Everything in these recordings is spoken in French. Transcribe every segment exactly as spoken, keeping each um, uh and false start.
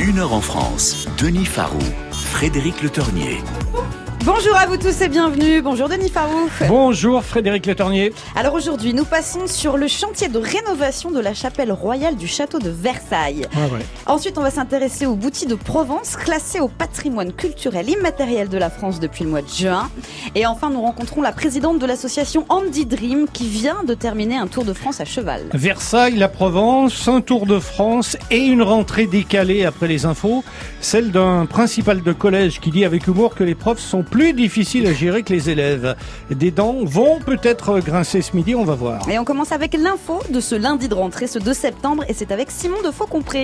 Une heure en France, Denis Farou, Frédéric Le Tornier. Bonjour à vous tous et bienvenue. Bonjour Denis Farou. Bonjour Frédéric Le Tornier. Alors aujourd'hui, nous passons sur le chantier de rénovation de la chapelle royale du château de Versailles. Ah ouais. Ensuite, on va s'intéresser aux bouties de Provence, classées au patrimoine culturel immatériel de la France depuis le mois de juin. Et enfin, nous rencontrons la présidente de l'association Andy Dream qui vient de terminer un tour de France à cheval. Versailles, la Provence, un tour de France et une rentrée décalée après les infos. Celle d'un principal de collège qui dit avec humour que les profs sont plus difficiles à gérer que les élèves. Des dents vont peut-être grincer ce midi, on va voir. Et on commence avec l'info de ce lundi de rentrée, ce deux septembre, et c'est avec Simon de Faucompré.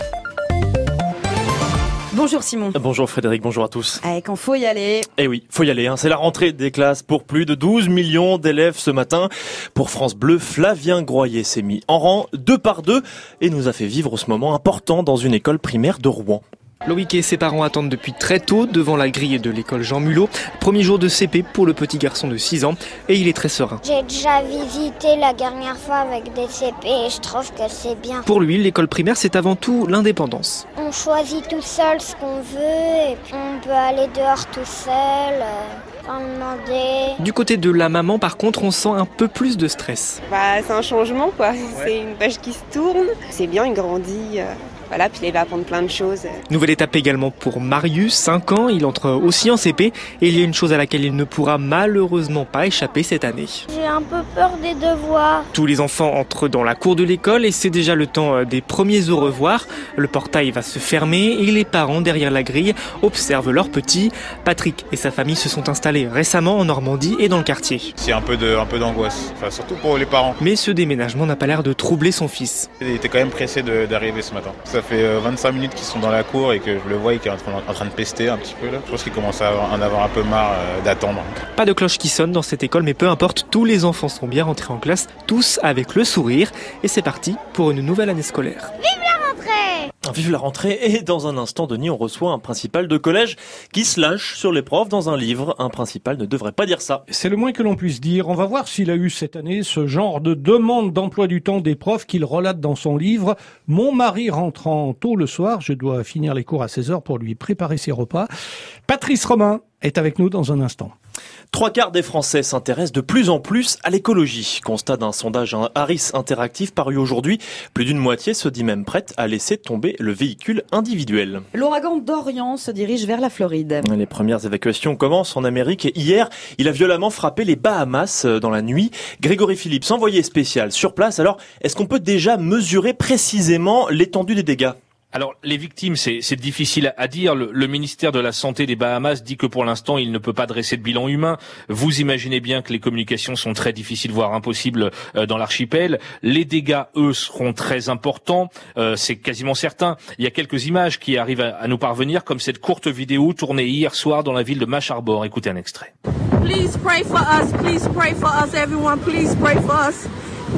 Bonjour Simon. Bonjour Frédéric, bonjour à tous. Allez, quand faut y aller. Eh oui, faut y aller, hein. C'est la rentrée des classes pour plus de douze millions d'élèves ce matin. Pour France Bleu, Flavien Groyer s'est mis en rang deux par deux et nous a fait vivre ce moment important dans une école primaire de Rouen. Loïc et ses parents attendent depuis très tôt devant la grille de l'école Jean Mulot. Premier jour de C P pour le petit garçon de six ans et il est très serein. J'ai déjà visité la dernière fois avec des C P et je trouve que c'est bien. Pour lui, l'école primaire, c'est avant tout l'indépendance. On choisit tout seul ce qu'on veut et puis on peut aller dehors tout seul, euh, sans demander. Du côté de la maman, par contre, on sent un peu plus de stress. Bah, c'est un changement, quoi. Ouais. C'est une page qui se tourne. C'est bien, il grandit. Euh... Voilà, puis il va apprendre plein de choses. Nouvelle étape également pour Marius, cinq ans, il entre aussi en C P et il y a une chose à laquelle il ne pourra malheureusement pas échapper cette année. J'ai un peu peur des devoirs. Tous les enfants entrent dans la cour de l'école et c'est déjà le temps des premiers au revoir. Le portail va se fermer et les parents derrière la grille observent leurs petits. Patrick et sa famille se sont installés récemment en Normandie et dans le quartier. C'est un peu de, un peu d'angoisse, enfin, surtout pour les parents. Mais ce déménagement n'a pas l'air de troubler son fils. Il était quand même pressé de, d'arriver ce matin. Ça fait vingt-cinq minutes qu'ils sont dans la cour et que je le vois et qu'il est en train, en train de pester un petit peu là. Je pense qu'il commence à en avoir un peu marre euh, d'attendre. Pas de cloche qui sonne dans cette école, mais peu importe, tous les enfants sont bien rentrés en classe, tous avec le sourire. Et c'est parti pour une nouvelle année scolaire. Vive la rentrée! Vive la rentrée et dans un instant, Denis, on reçoit un principal de collège qui se lâche sur les profs dans un livre. Un principal ne devrait pas dire ça. C'est le moins que l'on puisse dire. On va voir s'il a eu cette année ce genre de demande d'emploi du temps des profs qu'il relate dans son livre. Mon mari rentrant tôt le soir, je dois finir les cours à seize heures pour lui préparer ses repas. Patrice Romain est avec nous dans un instant. Trois quarts des Français s'intéressent de plus en plus à l'écologie. Constat d'un sondage Harris Interactive paru aujourd'hui, plus d'une moitié se dit même prête à laisser tomber le véhicule individuel. L'ouragan Dorian se dirige vers la Floride. Les premières évacuations commencent en Amérique et hier, il a violemment frappé les Bahamas dans la nuit. Grégory Phillips, envoyé spécial sur place. Alors, est-ce qu'on peut déjà mesurer précisément l'étendue des dégâts ? Alors, les victimes, c'est, c'est difficile à dire. Le, le ministère de la Santé des Bahamas dit que pour l'instant, il ne peut pas dresser de bilan humain. Vous imaginez bien que les communications sont très difficiles, voire impossibles euh, dans l'archipel. Les dégâts, eux, seront très importants. Euh, c'est quasiment certain. Il y a quelques images qui arrivent à, à nous parvenir, comme cette courte vidéo tournée hier soir dans la ville de Marsh Harbor. Écoutez un extrait. Please pray for us. Please pray for us, everyone. Please pray for us.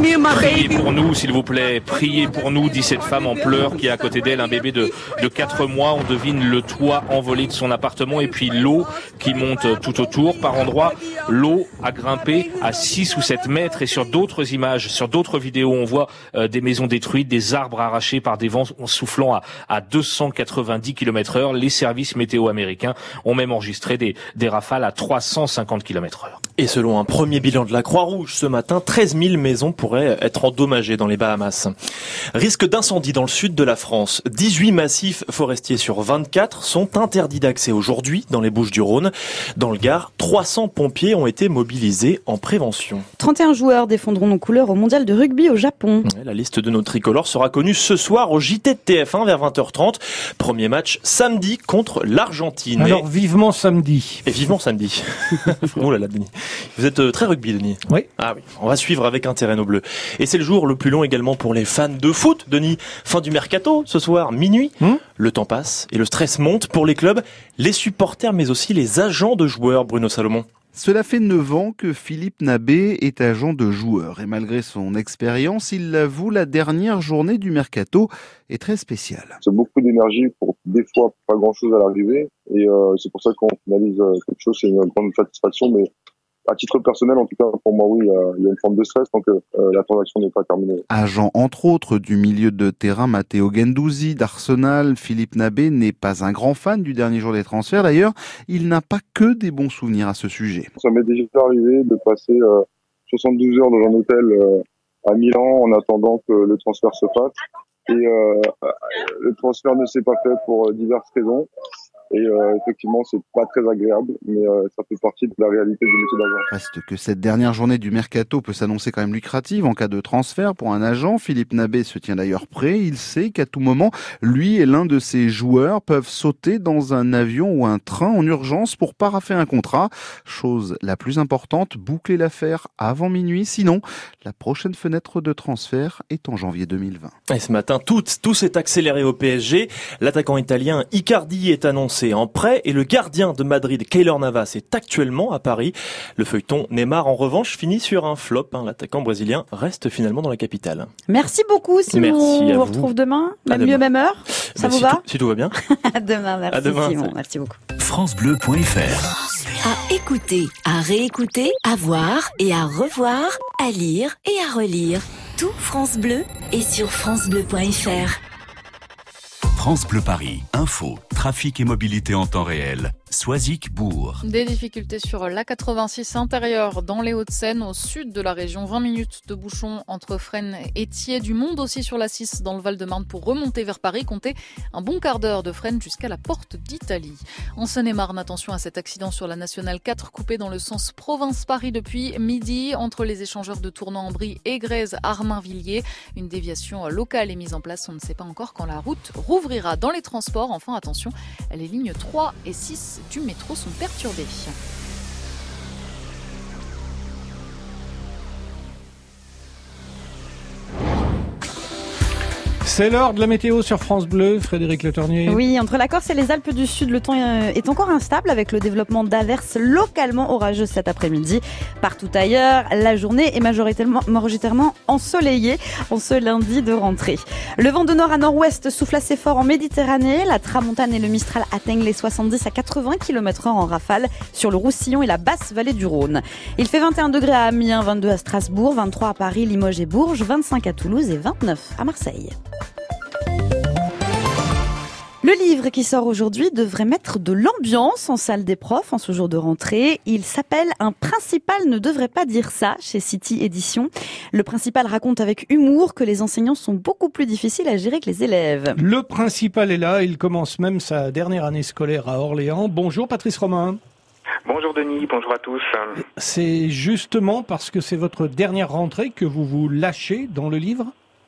Priez pour nous, s'il vous plaît. Priez pour nous, dit cette femme en pleurs qui a à côté d'elle un bébé de, de quatre mois. On devine le toit envolé de son appartement et puis l'eau qui monte tout autour. Par endroits, l'eau a grimpé à six ou sept mètres et sur d'autres images, sur d'autres vidéos, on voit euh, des maisons détruites, des arbres arrachés par des vents soufflant à, à deux cent quatre-vingt-dix kilomètres heure. Les services météo américains ont même enregistré des, des rafales à trois cent cinquante kilomètres heure. Et selon un premier bilan de la Croix-Rouge ce matin, treize mille maisons pourraient être endommagées dans les Bahamas. Risque d'incendie dans le sud de la France. dix-huit massifs forestiers sur vingt-quatre sont interdits d'accès aujourd'hui dans les Bouches-du-Rhône. Dans le Gard, trois cents pompiers ont été mobilisés en prévention. trente et un joueurs défendront nos couleurs au mondial de rugby au Japon. La liste de nos tricolores sera connue ce soir au J T de T F un vers vingt heures trente. Premier match samedi contre l'Argentine. Alors et... vivement samedi. Et vivement samedi. Oh là là, Denis. Vous êtes très rugby, Denis. Oui. Ah oui. On va suivre avec intérêt nos bleus. Et c'est le jour le plus long également pour les fans de foot, Denis. Fin du mercato, ce soir, minuit. Mmh. Le temps passe et le stress monte pour les clubs, les supporters, mais aussi les agents de joueurs, Bruno Salomon. Cela fait neuf ans que Philippe Nabé est agent de joueur. Et malgré son expérience, il l'avoue, la dernière journée du mercato est très spéciale. C'est beaucoup d'énergie pour des fois pas grand chose à l'arrivée. Et euh, c'est pour ça qu'on finalise quelque chose, c'est une grande satisfaction. Mais à titre personnel, en tout cas, pour moi, oui, il y a, il y a une forme de stress tant que euh, la transaction n'est pas terminée. Agent, entre autres, du milieu de terrain, Matteo Guendouzi d'Arsenal, Philippe Nabé n'est pas un grand fan du dernier jour des transferts. D'ailleurs, il n'a pas que des bons souvenirs à ce sujet. Ça m'est déjà arrivé de passer euh, soixante-douze heures dans un hôtel euh, à Milan en attendant que le transfert se fasse. Et euh, le transfert ne s'est pas fait pour diverses raisons. Et euh, effectivement, c'est pas très agréable, mais euh, ça fait partie de la réalité du métier d'agent. Reste que cette dernière journée du mercato peut s'annoncer quand même lucrative en cas de transfert pour un agent. Philippe Nabé se tient d'ailleurs prêt. Il sait qu'à tout moment, lui et l'un de ses joueurs peuvent sauter dans un avion ou un train en urgence pour paraffer un contrat. Chose la plus importante, boucler l'affaire avant minuit. Sinon, la prochaine fenêtre de transfert est en janvier deux mille vingt. Et ce matin, tout, tout s'est accéléré au P S G. L'attaquant italien Icardi est annoncé en prêt et le gardien de Madrid, Keylor Navas, est actuellement à Paris. Le feuilleton Neymar, en revanche, finit sur un flop. Hein. L'attaquant brésilien reste finalement dans la capitale. Merci beaucoup, Simon. Merci à on vous vous. retrouve demain, même demain. lieu, même heure. Ça bah, vous si va tout, Si tout va bien. À demain, merci à demain, Simon. salut. Merci beaucoup. francebleu point f r. À écouter, à réécouter, à voir et à revoir, à lire et à relire. Tout France Bleu est sur francebleu point f r. France Bleu Paris, info, trafic et mobilité en temps réel. Soisic-Bourg. Des difficultés sur l'A quatre-vingt-six intérieur dans les Hauts-de-Seine, au sud de la région. vingt minutes de bouchon entre Fresnes et Thiers. Du monde aussi sur l'A six dans le Val-de-Marne pour remonter vers Paris. Comptez un bon quart d'heure de Fresnes jusqu'à la porte d'Italie. En Seine-et-Marne, attention à cet accident sur la Nationale quatre coupé dans le sens province-Paris depuis midi entre les échangeurs de Tournan-en-Brie et Grèze-Armainvilliers. Une déviation locale est mise en place. On ne sait pas encore quand la route rouvrira. Dans les transports, enfin attention, les lignes trois et six du métro sont perturbées. C'est l'heure de la météo sur France Bleu, Frédéric Le Tornier. Oui, entre la Corse et les Alpes du Sud, le temps est encore instable avec le développement d'averses localement orageuses cet après-midi. Partout ailleurs, la journée est majoritairement, majoritairement ensoleillée en ce lundi de rentrée. Le vent de nord à nord-ouest souffle assez fort en Méditerranée. La tramontane et le Mistral atteignent les soixante-dix à quatre-vingts kilomètres heure en rafale sur le Roussillon et la basse vallée du Rhône. Il fait vingt et un degrés à Amiens, vingt-deux à Strasbourg, vingt-trois à Paris, Limoges et Bourges, vingt-cinq à Toulouse et vingt-neuf à Marseille. Le livre qui sort aujourd'hui devrait mettre de l'ambiance en salle des profs en ce jour de rentrée. Il s'appelle « Un principal ne devrait pas dire ça » chez City Éditions. Le principal raconte avec humour que les enseignants sont beaucoup plus difficiles à gérer que les élèves. Le principal est là, il commence même sa dernière année scolaire à Orléans. Bonjour Patrice Romain. Bonjour Denis, bonjour à tous. C'est justement parce que c'est votre dernière rentrée que vous vous lâchez dans le livre ?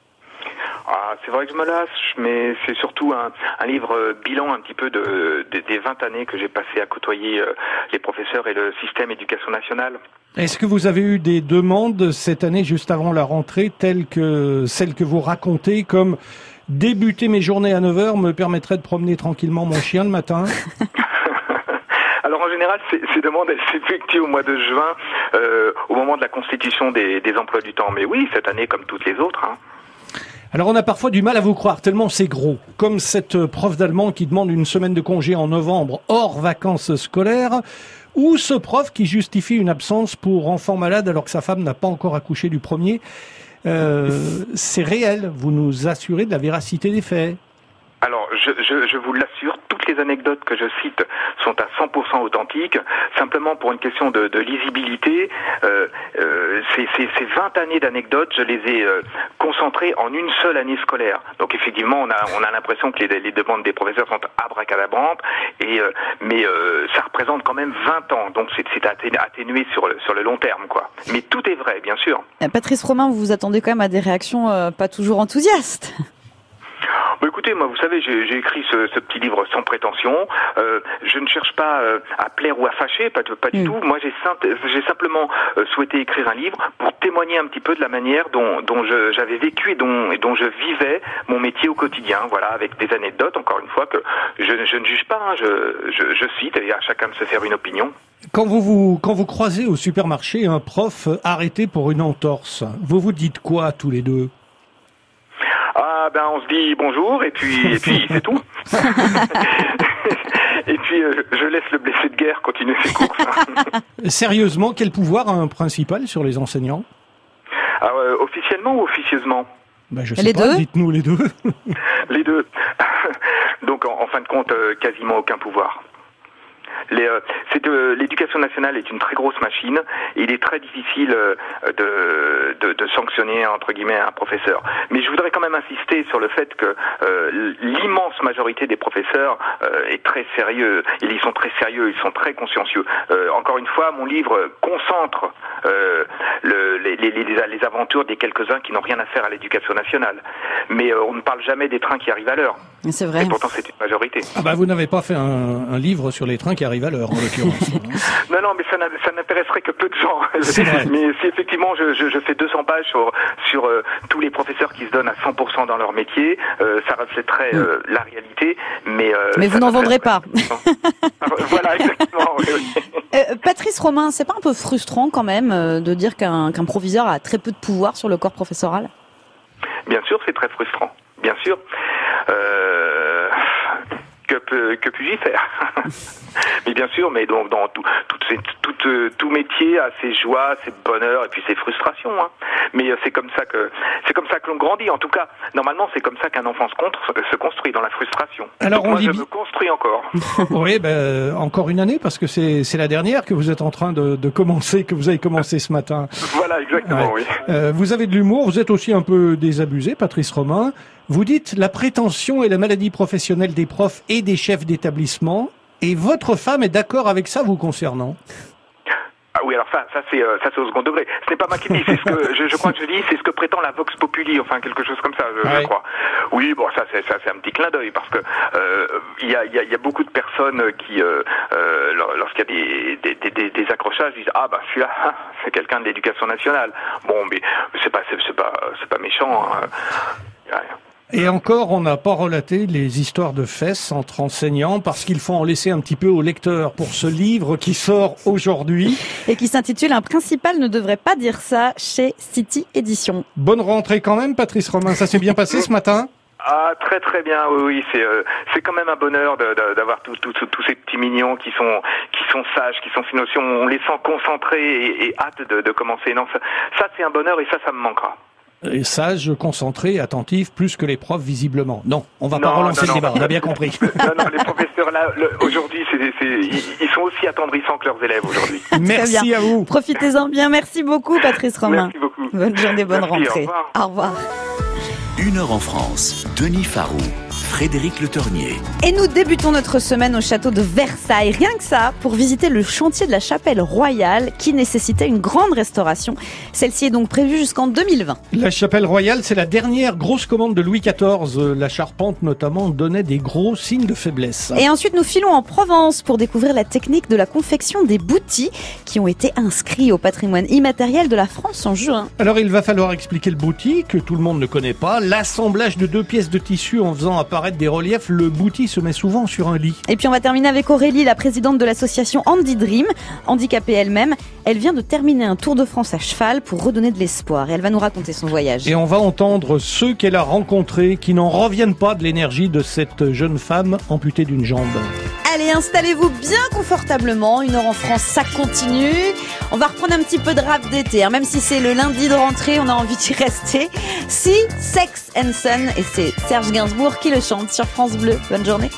Ah, c'est vrai que je me lâche, mais c'est surtout un, un livre bilan un petit peu de, de, des vingt années que j'ai passé à côtoyer euh, les professeurs et le système éducation nationale. Est-ce que vous avez eu des demandes cette année, juste avant la rentrée, telles que celles que vous racontez, comme « débuter mes journées à neuf heures me permettrait de promener tranquillement mon chien le matin » Alors en général, ces, ces demandes, elles s'effectuent au mois de juin, euh, au moment de la constitution des, des emplois du temps. Mais oui, cette année, comme toutes les autres, hein. Alors on a parfois du mal à vous croire, tellement c'est gros. Comme cette prof d'allemand qui demande une semaine de congé en novembre, hors vacances scolaires, ou ce prof qui justifie une absence pour enfant malade alors que sa femme n'a pas encore accouché du premier. Euh, c'est réel, vous nous assurez de la véracité des faits. Alors, je, je, je vous l'assure, toutes les anecdotes que je cite sont à cent pour cent authentiques. Simplement pour une question de, de lisibilité, euh, euh, ces, ces, ces vingt années d'anecdotes, je les ai euh, concentrées en une seule année scolaire. Donc effectivement, on a, on a l'impression que les, les demandes des professeurs sont abracadabrantes, et euh, mais euh, ça représente quand même vingt ans. Donc c'est, c'est atténué sur le, sur le long terme, quoi. Mais tout est vrai, bien sûr. Patrice Romain, vous vous attendez quand même à des réactions euh, pas toujours enthousiastes. Bon, écoutez, moi, vous savez, j'ai, j'ai écrit ce, ce petit livre sans prétention. Euh, je ne cherche pas euh, à plaire ou à fâcher, pas, pas du mmh. tout. Moi, j'ai, simple, j'ai simplement euh, souhaité écrire un livre pour témoigner un petit peu de la manière dont, dont je, j'avais vécu et dont, et dont je vivais mon métier au quotidien. Voilà, avec des anecdotes, encore une fois, que je, je ne juge pas. Hein, je, je, je cite, et à chacun de se faire une opinion. Quand vous, vous, quand vous croisez au supermarché un prof arrêté pour une entorse, vous vous dites quoi tous les deux ? Ah ben on se dit bonjour et puis et puis c'est tout. Et puis, euh, je laisse le blessé de guerre continuer ses courses. Sérieusement, quel pouvoir a un principal sur les enseignants? Alors, euh, officiellement ou officieusement? Ben, je sais Les pas, deux dites-nous les deux. Les deux. Donc, en, en fin de compte, euh, quasiment aucun pouvoir. Les, euh, c'est de, l'éducation nationale est une très grosse machine et il est très difficile euh, de, de, de sanctionner entre guillemets un professeur. Mais je voudrais quand même insister sur le fait que euh, l'immense majorité des professeurs euh, est très sérieux. Ils sont très sérieux, ils sont très consciencieux. Euh, encore une fois, mon livre concentre euh, le, les, les, les, les aventures des quelques-uns qui n'ont rien à faire à l'éducation nationale. Mais euh, on ne parle jamais des trains qui arrivent à l'heure. C'est vrai. Et pourtant, c'est une majorité. Ah bah vous n'avez pas fait un, un livre sur les trains qui arrivent à l'heure, en l'occurrence. Non, non, mais ça, n'a, ça n'intéresserait que peu de gens. C'est vrai. Mais si effectivement je, je, je fais deux cents pages sur, sur euh, tous les professeurs qui se donnent à cent pour cent dans leur métier, euh, ça reflèterait euh, la réalité. Mais, euh, Mais vous n'en vendrez pas. Voilà, exactement. Oui, oui. Euh, Patrice Romain, c'est pas un peu frustrant quand même euh, de dire qu'un, qu'un proviseur a très peu de pouvoir sur le corps professoral? Bien sûr, c'est très frustrant. Bien sûr. Euh... Que, peux, que puis-je y faire? Mais bien sûr, mais donc dans tout, tout, tout, tout, tout métier a ses joies, ses bonheurs et puis ses frustrations. Hein. Mais c'est comme ça que c'est comme ça que l'on grandit. En tout cas, normalement, c'est comme ça qu'un enfant se, contre, se construit dans la frustration. Alors, donc, on moi, dit... je me construis encore. Oui, ben encore une année parce que c'est c'est la dernière que vous êtes en train de, de commencer, que vous avez commencé ce matin. Voilà, exactement. Ouais. Oui. Euh, vous avez de l'humour, vous êtes aussi un peu désabusé, Patrice Romain. Vous dites la prétention est la maladie professionnelle des profs et des chefs d'établissement, et votre femme est d'accord avec ça vous concernant? Ah oui, alors ça, ça c'est, euh, ça c'est au second degré. Ce n'est pas moi qui le dis, c'est ce que je, je crois que je dis, c'est ce que prétend la Vox Populi, enfin quelque chose comme ça, je, ouais. je crois. Oui, bon, ça c'est, ça c'est un petit clin d'œil parce que euh, il y a, il y a, il y a beaucoup de personnes qui, euh, euh, lorsqu'il y a des, des, des, des accrochages, disent ah bah celui-là, c'est quelqu'un de l'éducation nationale. Bon, mais c'est pas, c'est, c'est pas, c'est pas méchant. Hein. Y a rien. Et encore, on n'a pas relaté les histoires de fesses entre enseignants parce qu'il faut en laisser un petit peu au lecteur pour ce livre qui sort aujourd'hui. Et qui s'intitule « Un principal ne devrait pas dire ça » chez City Éditions. Bonne rentrée quand même, Patrice Romain. Ça s'est bien passé ce matin? Ah, très très bien, oui, oui, c'est euh, c'est quand même un bonheur de, de, d'avoir tous tout, tout, tout ces petits mignons qui sont qui sont sages, qui sont sinon on les sent concentrés et, et hâte de, de commencer. Non, ça, ça c'est un bonheur et ça, ça me manquera. Et sage, concentré, attentif, plus que les profs visiblement. Non, on va non, pas relancer non, le non. débat, on a bien compris. Non, non, les professeurs là, le, aujourd'hui, c'est, c'est, ils, ils sont aussi attendrissants que leurs élèves aujourd'hui. Merci à vous. Profitez-en bien. Merci beaucoup, Patrice Romain. Merci beaucoup. Bonne journée, bonne Merci, rentrée. Au revoir. Au revoir. Une heure en France. Denis Farou, Frédéric Le Tornier. Et nous débutons notre semaine au château de Versailles. Rien que ça, pour visiter le chantier de la chapelle royale qui nécessitait une grande restauration. Celle-ci est donc prévue jusqu'en deux mille vingt. La chapelle royale, c'est la dernière grosse commande de Louis quatorze. La charpente, notamment, donnait des gros signes de faiblesse. Et ensuite, nous filons en Provence pour découvrir la technique de la confection des boutis qui ont été inscrits au patrimoine immatériel de la France en juin. Alors, il va falloir expliquer le bouti, que tout le monde ne connaît pas. L'assemblage de deux pièces de tissu en faisant apparaître des reliefs, le bouti se met souvent sur un lit. Et puis on va terminer avec Aurélie, la présidente de l'association Andy Dream, handicapée elle-même. Elle vient de terminer un Tour de France à cheval pour redonner de l'espoir et elle va nous raconter son voyage. Et on va entendre ceux qu'elle a rencontrés qui n'en reviennent pas de l'énergie de cette jeune femme amputée d'une jambe. Allez, installez-vous bien confortablement. Une heure en France, ça continue. On va reprendre un petit peu de rap d'été, hein. Même si c'est le lundi de rentrée, on a envie d'y rester. Si, Sex and Son, et c'est Serge Gainsbourg qui le chante sur France Bleu. Bonne journée.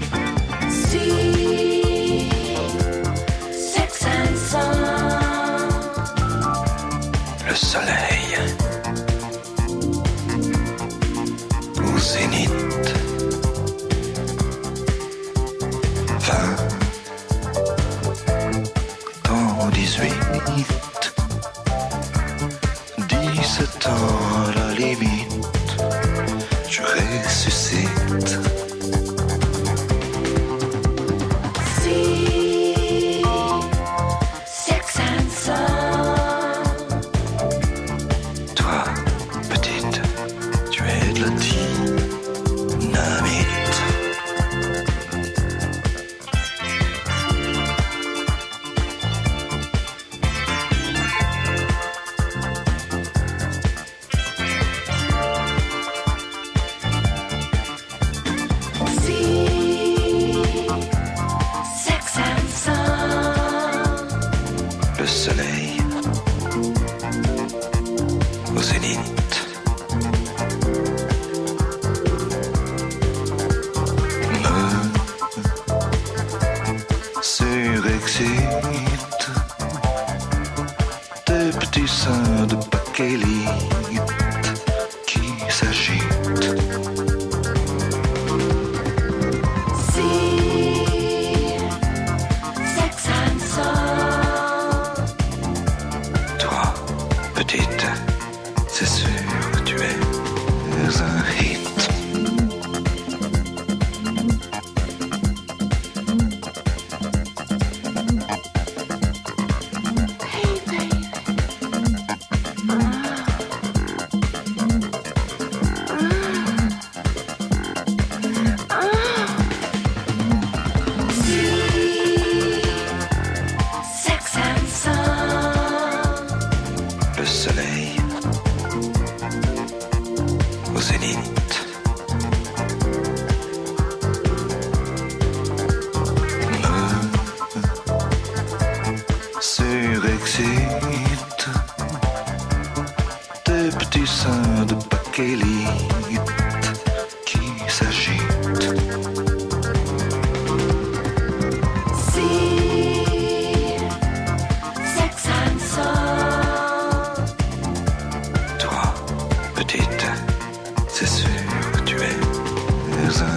Si, Sex and Son. Le soleil au zénith. Vingt dans dix-huit, dix-sept ans à la limite, je ressuscite. Si, Sex and Son. Toi, petite, tu es de la dynamite.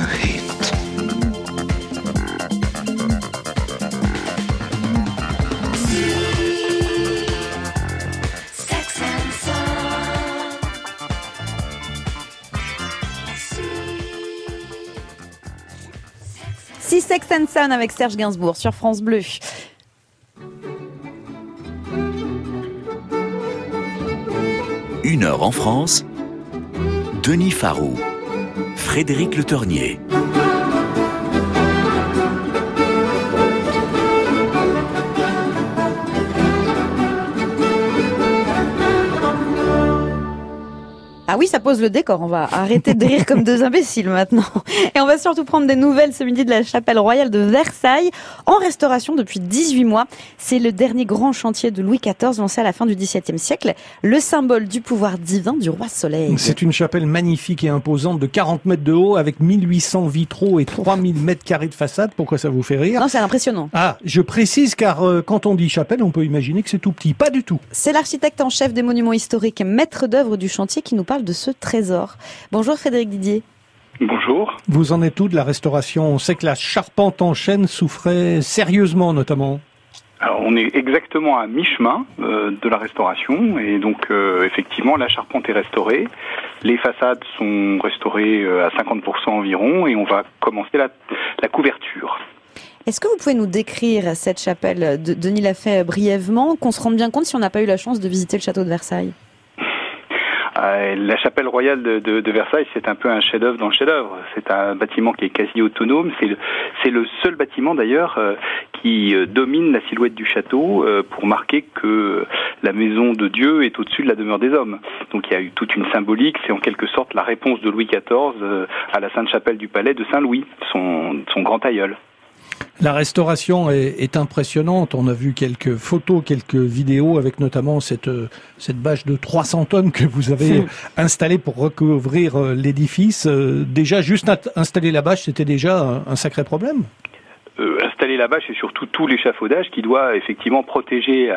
hit. Si Sex and Son avec Serge Gainsbourg sur France Bleu. Une heure en France, Denis Farou, Frédéric Le Ternier. Ah oui, ça pose le décor. On va arrêter de rire comme deux imbéciles maintenant. Et on va surtout prendre des nouvelles ce midi de la chapelle royale de Versailles, en restauration depuis dix-huit mois. C'est le dernier grand chantier de Louis quatorze lancé à la fin du dix-septième siècle, le symbole du pouvoir divin du roi Soleil. C'est une chapelle magnifique et imposante de quarante mètres de haut avec mille huit cents vitraux et trois mille mètres carrés de façade. Pourquoi ça vous fait rire? Non, c'est impressionnant. Ah, je précise car euh, quand on dit chapelle, on peut imaginer que c'est tout petit. Pas du tout. C'est l'architecte en chef des monuments historiques, maître d'œuvre du chantier, qui nous parle de ce trésor. Bonjour Frédéric Didier. Bonjour. Vous en êtes où de la restauration? On sait que la charpente en chêne souffrait sérieusement notamment. Alors on est exactement à mi-chemin euh, de la restauration et donc euh, effectivement la charpente est restaurée, les façades sont restaurées euh, à cinquante pour cent environ et on va commencer la, la couverture. Est-ce que vous pouvez nous décrire cette chapelle? de, Denis l'a fait brièvement, qu'on se rende bien compte si on n'a pas eu la chance de visiter le château de Versailles. Euh, la chapelle royale de, de, de Versailles, c'est un peu un chef-d'œuvre dans le chef-d'œuvre. C'est un bâtiment qui est quasi autonome. C'est le, c'est le seul bâtiment d'ailleurs euh, qui euh, domine la silhouette du château euh, pour marquer que la maison de Dieu est au-dessus de la demeure des hommes. Donc il y a eu toute une symbolique. C'est en quelque sorte la réponse de Louis quatorze euh, à la Sainte-Chapelle du Palais de Saint-Louis, son, son grand aïeul. La restauration est, est impressionnante. On a vu quelques photos, quelques vidéos avec notamment cette, cette bâche de trois cents tonnes que vous avez mmh. installée pour recouvrir l'édifice. Déjà, juste installer la bâche, c'était déjà un, un sacré problème. Euh, installer la bâche et surtout tout l'échafaudage qui doit effectivement protéger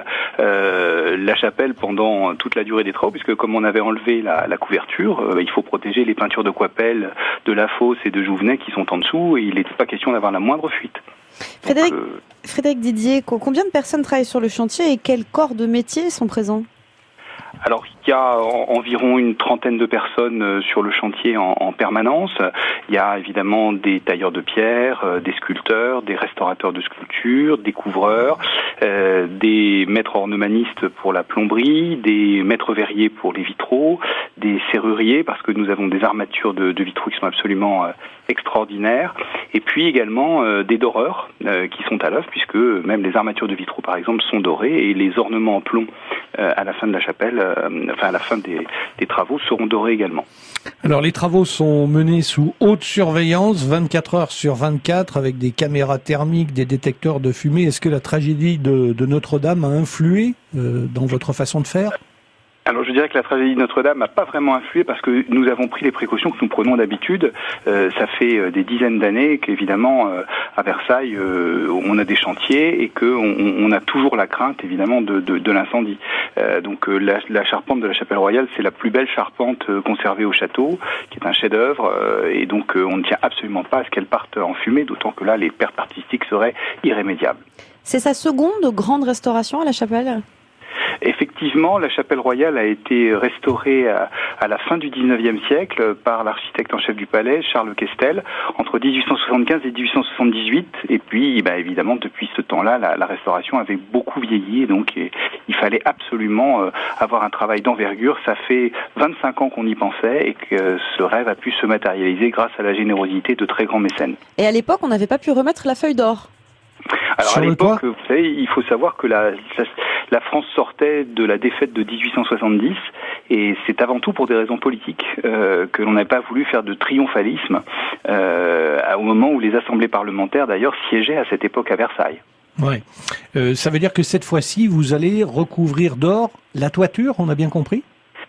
euh, la chapelle pendant toute la durée des travaux, puisque comme on avait enlevé la, la couverture, euh, il faut protéger les peintures de Coipel, de La Fosse et de Jouvenet qui sont en dessous, et il n'est pas question d'avoir la moindre fuite. Frédéric, Donc, euh... Frédéric Didier, combien de personnes travaillent sur le chantier et quels corps de métier sont présents ? Alors, il y a environ une trentaine de personnes sur le chantier en, en permanence. Il y a évidemment des tailleurs de pierre, des sculpteurs, des restaurateurs de sculptures, des couvreurs, euh, des maîtres ornemanistes pour la plomberie, des maîtres verriers pour les vitraux, des serruriers, parce que nous avons des armatures de, de vitraux qui sont absolument euh, extraordinaires, et puis également euh, des doreurs euh, qui sont à l'œuvre, puisque même les armatures de vitraux, par exemple, sont dorées, et les ornements en plomb euh, à la fin de la chapelle, euh, enfin à la fin des, des travaux, seront dorés également. Alors les travaux sont menés sous haute surveillance, vingt-quatre heures sur vingt-quatre, avec des caméras thermiques, des détecteurs de fumée. Est-ce que la tragédie de, de Notre-Dame a influé euh, dans votre façon de faire ? Alors je dirais que la tragédie de Notre-Dame n'a pas vraiment influé parce que nous avons pris les précautions que nous prenons d'habitude. Euh, ça fait des dizaines d'années qu'évidemment euh, à Versailles euh, on a des chantiers et qu'on on a toujours la crainte évidemment de, de, de l'incendie. Euh, donc euh, la, la charpente de la Chapelle Royale, c'est la plus belle charpente euh, conservée au château, qui est un chef-d'œuvre euh, et donc euh, on ne tient absolument pas à ce qu'elle parte en fumée, d'autant que là les pertes artistiques seraient irrémédiables. C'est sa seconde grande restauration à la chapelle ? Effectivement, la chapelle royale a été restaurée à, à la fin du dix-neuvième siècle par l'architecte en chef du palais, Charles Questel, entre dix-huit cent soixante-quinze et dix-huit cent soixante-dix-huit. Et puis, bah, évidemment, depuis ce temps-là, la, la restauration avait beaucoup vieilli. Et donc, et, il fallait absolument euh, avoir un travail d'envergure. Ça fait vingt-cinq ans qu'on y pensait et que ce rêve a pu se matérialiser grâce à la générosité de très grands mécènes. Et à l'époque, on n'avait pas pu remettre la feuille d'or. Alors à l'époque, vous savez, il faut savoir que la, la France sortait de la défaite de dix-huit cent soixante-dix et c'est avant tout pour des raisons politiques euh, que l'on n'avait pas voulu faire de triomphalisme euh, au moment où les assemblées parlementaires d'ailleurs siégeaient à cette époque à Versailles. Ouais. Euh, ça veut dire que cette fois-ci, vous allez recouvrir d'or la toiture, on a bien compris ?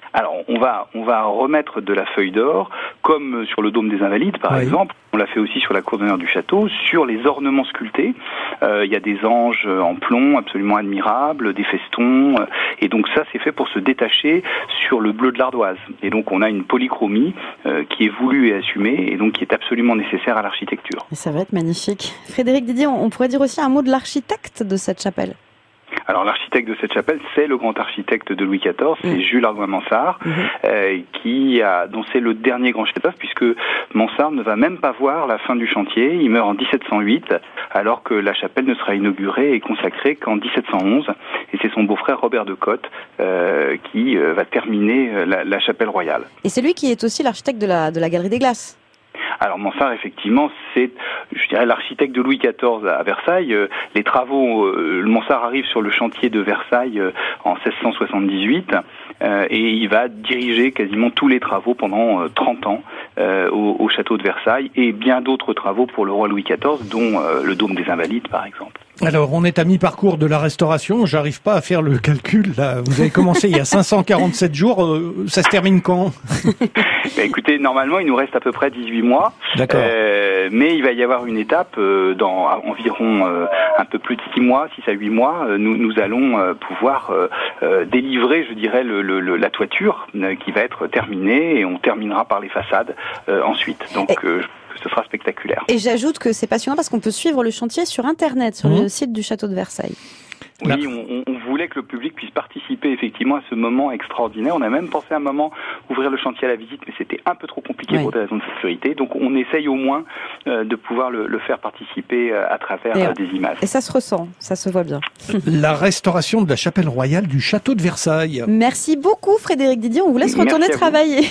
Alors, on va, on va remettre de la feuille d'or, comme sur le dôme des Invalides, par oui. exemple. On l'a fait aussi sur la cour d'honneur du château, sur les ornements sculptés. Euh, il y a des anges en plomb absolument admirables, des festons. Euh, et donc ça, c'est fait pour se détacher sur le bleu de l'ardoise. Et donc, on a une polychromie euh, qui est voulue et assumée, et donc qui est absolument nécessaire à l'architecture. Et ça va être magnifique. Frédéric Didier, on pourrait dire aussi un mot de l'architecte de cette chapelle. Alors l'architecte de cette chapelle, c'est le grand architecte de Louis quatorze, c'est mmh. Jules Hardouin-Mansart, mmh. euh, qui a, dont c'est le dernier grand chef-d'œuvre, puisque Mansart ne va même pas voir la fin du chantier. Il meurt en dix-sept cent huit, alors que la chapelle ne sera inaugurée et consacrée qu'en dix-sept cent onze. Et c'est son beau-frère Robert de Cotte euh, qui euh, va terminer la, la chapelle royale. Et c'est lui qui est aussi l'architecte de la, de la Galerie des Glaces. Alors Mansart, effectivement, c'est, je dirais, l'architecte de Louis quatorze à Versailles. Euh, les travaux, euh, Mansart arrive sur le chantier de Versailles euh, en seize cent soixante-dix-huit euh, et il va diriger quasiment tous les travaux pendant euh, trente ans euh, au, au château de Versailles et bien d'autres travaux pour le roi Louis quatorze, dont euh, le dôme des Invalides, par exemple. Alors, on est à mi-parcours de la restauration. J'arrive pas à faire le calcul, là. Vous avez commencé il y a cinq cent quarante-sept jours. Euh, ça se termine quand? Bah, écoutez, normalement, il nous reste à peu près dix-huit mois. D'accord. Euh, mais il va y avoir une étape euh, dans environ euh, un peu plus de six mois, six à huit mois. Euh, nous, nous allons euh, pouvoir euh, euh, délivrer, je dirais, le, le, le, la toiture euh, qui va être terminée et on terminera par les façades euh, ensuite. Donc, euh, ce sera spectaculaire. Et j'ajoute que c'est passionnant parce qu'on peut suivre le chantier sur Internet, sur mmh. le site du château de Versailles. Oui, on, on voulait que le public puisse participer effectivement à ce moment extraordinaire. On a même pensé à un moment ouvrir le chantier à la visite, mais c'était un peu trop compliqué oui. pour des raisons de sécurité. Donc on essaye au moins euh, de pouvoir le, le faire participer euh, à travers et, euh, des images. Et ça se ressent, ça se voit bien. La restauration de la chapelle royale du château de Versailles. Merci beaucoup Frédéric Didier, on vous laisse retourner travailler.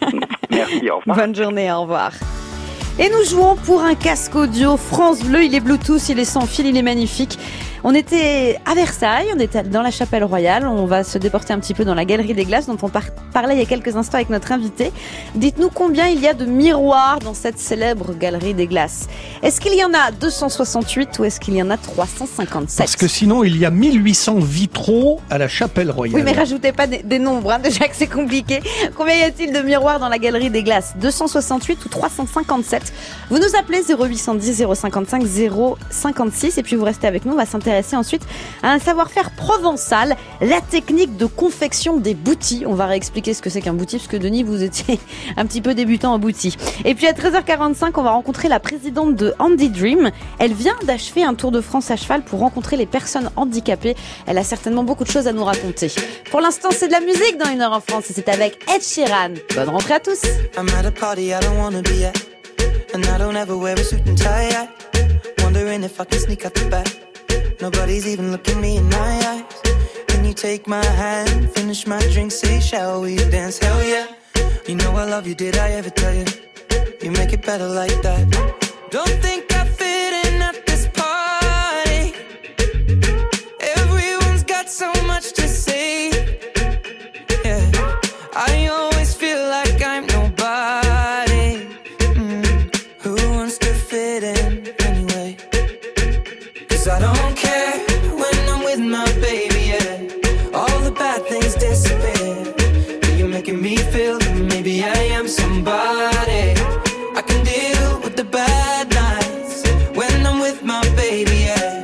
Merci, au revoir. Bonne journée, au revoir. Et nous jouons pour un casque audio France Bleu, il est Bluetooth, il est sans fil, il est magnifique. On était à Versailles, on était dans la chapelle royale, on va se déporter un petit peu dans la galerie des glaces dont on par- parlait il y a quelques instants avec notre invité. Dites-nous combien il y a de miroirs dans cette célèbre galerie des glaces. Est-ce qu'il y en a deux cent soixante-huit ou est-ce qu'il y en a trois cent cinquante-sept? Parce que sinon il y a mille huit cents vitraux à la chapelle royale. Oui mais rajoutez pas des, des nombres, hein, déjà que c'est compliqué. Combien y a-t-il de miroirs dans la galerie des glaces? Deux cent soixante-huit ou trois cent cinquante-sept? Vous nous appelez zéro huit cent dix zéro cinquante-cinq zéro cinquante-six et puis vous restez avec nous, on va s'intéresser ensuite à un savoir-faire provençal, la technique de confection des boutis. On va réexpliquer ce que c'est qu'un bouti, parce que Denis, vous étiez un petit peu débutant en bouti. Et puis à treize heures quarante-cinq, on va rencontrer la présidente de Handy Dream. Elle vient d'achever un tour de France à cheval pour rencontrer les personnes handicapées. Elle a certainement beaucoup de choses à nous raconter. Pour l'instant, c'est de la musique dans Une heure en France et c'est avec Ed Sheeran. Bonne rentrée à tous. I'm at a party I don't wanna be at, and I don't ever wear a suit and tie yet. Wondering if I can sneak out the back. Nobody's even looking me in my eyes. When you take my hand, finish my drink, say, shall we dance? Hell yeah. You know I love you, did I ever tell you? You make it better like that. Don't think I fit in at this party. Everyone's got so much to say. Yeah, I always feel like I'm nobody. Mm. Who wants to fit in anyway? 'Cause I don't care when I'm with my baby, yeah. All the bad things disappear. You're making me feel that maybe I am somebody. I can deal with the bad nights when I'm with my baby, yeah.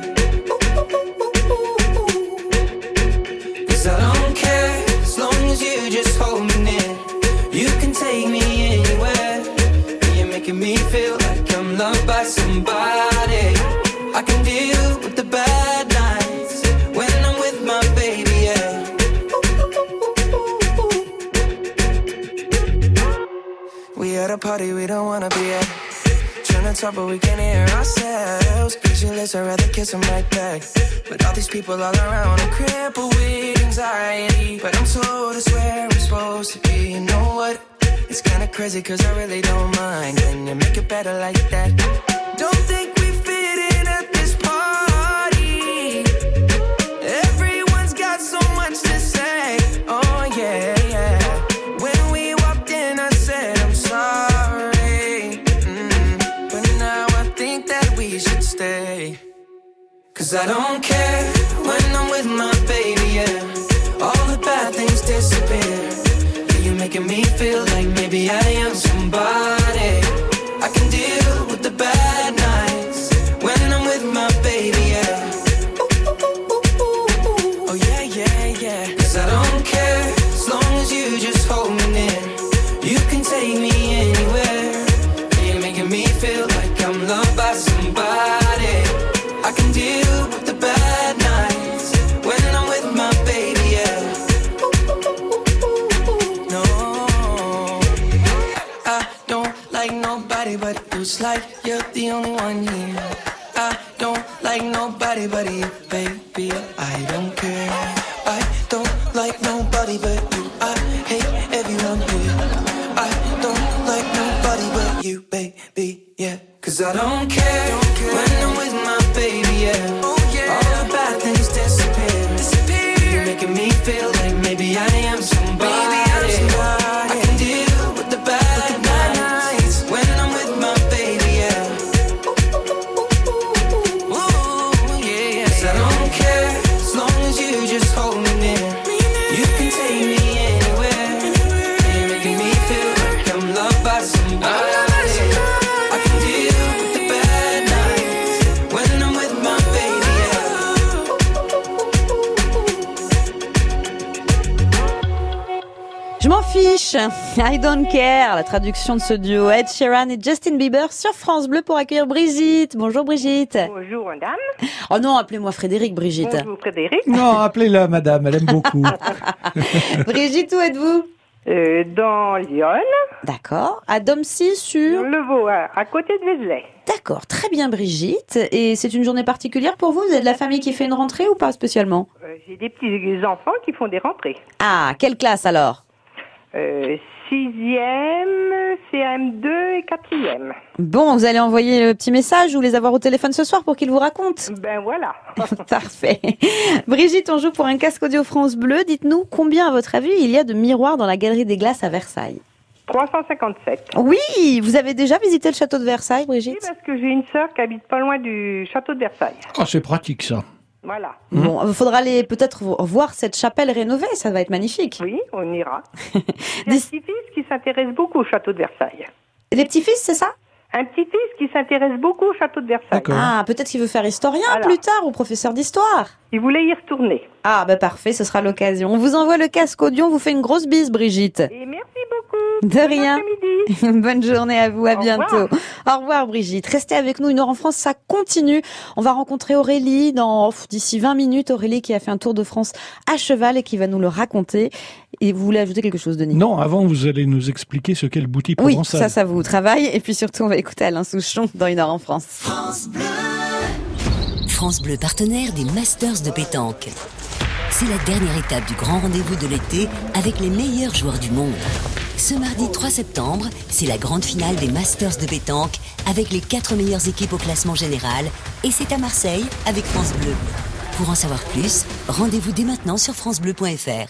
'Cause I don't care as long as you just hold me near. You can take me anywhere. You're making me feel like I'm loved by somebody. I can deal with the bad nights when I'm with my baby, yeah. We at a party we don't wanna be at. Trying to talk but we can't hear ourselves. Pictureless, I'd rather kiss them right back. But all these people all around, I'm crippled with anxiety. But I'm told it's where I'm supposed to be. You know what? It's kinda crazy 'cause I really don't mind. Can you make it better like that? Don't think we fit in at this party. Everyone's got so much to say. Oh yeah, yeah. When we walked in I said I'm sorry. Mm. But now I think that we should stay. 'Cause I don't care when I'm with my baby, yeah. All the bad things disappear. You're making me feel like maybe I am somebody. I can deal with the bad nights when I'm with my baby, yeah. Oh yeah, yeah, yeah. 'Cause I don't care as long as you just hold me near. You can take me anywhere. You're making me feel like I'm loved by somebody. I can deal with the bad nights when I'm with my baby, yeah. No, I don't like nobody but you. It's like you're the only one here. I don't like nobody but you, baby. I don't care. I don't like nobody but you. I hate everyone here. I don't like nobody but you, baby, yeah. 'Cause I don't care when I'm with my baby, yeah. All the bad things disappear. You're making me feel like maybe I am somebody. I can deal with the bad nights when I'm with my baby, yeah. Ooh, yeah, yeah. 'Cause I don't care as long as you just hold me near. You can take me anywhere. You're making me feel like I'm loved by somebody. I can deal with the bad nights when I'm with my baby, yeah. Je m'en fiche, I don't care, la traduction de ce duo Ed Sheeran et Justin Bieber sur France Bleu pour accueillir Brigitte. Bonjour Brigitte. Bonjour madame. Oh non, appelez-moi Frédéric, Brigitte. Bonjour Frédéric. Non, appelez-la madame, elle aime beaucoup. Brigitte, où êtes-vous? Euh, dans Lyon. D'accord. À Domcy sur Le Vau, à, à côté de Vézelay. D'accord, très bien Brigitte. Et c'est une journée particulière pour vous? Vous avez de la famille qui fait une rentrée ou pas spécialement? Euh, J'ai des petits enfants qui font des rentrées. Ah, quelle classe alors? Euh, sixième, C M deux et quatrième. Bon, vous allez envoyer le petit message ou les avoir au téléphone ce soir pour qu'ils vous racontent. Ben voilà. Parfait. Brigitte, on joue pour un casque audio France Bleu. Dites-nous combien, à votre avis, il y a de miroirs dans la Galerie des Glaces à Versailles? trois cent cinquante-sept. Oui, vous avez déjà visité le château de Versailles, Brigitte? Oui, parce que j'ai une sœur qui habite pas loin du château de Versailles. Oh, c'est pratique ça. Voilà. Bon, il faudra aller peut-être voir cette chapelle rénovée, ça va être magnifique. Oui, on ira. J'ai un petit-fils qui s'intéresse beaucoup au château de Versailles. Les petits-fils, c'est ça? Un petit-fils qui s'intéresse beaucoup au château de Versailles. Ah, peut-être qu'il veut faire historien Voilà. plus tard ou professeur d'histoire. Il voulait y retourner. Ah, bah parfait, ce sera l'occasion. On vous envoie le casque audio, on vous fait une grosse bise, Brigitte. Et merci beaucoup. De rien. Bonne journée à vous, à Au bientôt. revoir. Au revoir Brigitte. Restez avec nous, Une heure en France, ça continue. On va rencontrer Aurélie dans oh, d'ici vingt minutes. Aurélie qui a fait un tour de France à cheval et qui va nous le raconter. Et vous voulez ajouter quelque chose, Denis? Non, avant vous allez nous expliquer ce qu'est le bouti Oui, provençal. ça, ça vous travaille. Et puis surtout, on va écouter Alain Souchon dans Une heure en France. France Bleu. France Bleu, partenaire des Masters de pétanque. C'est la dernière étape du grand rendez-vous de l'été avec les meilleurs joueurs du monde. Ce mardi trois septembre, c'est la grande finale des Masters de pétanque avec les quatre meilleures équipes au classement général et c'est à Marseille avec France Bleu. Pour en savoir plus, rendez-vous dès maintenant sur francebleu point fr.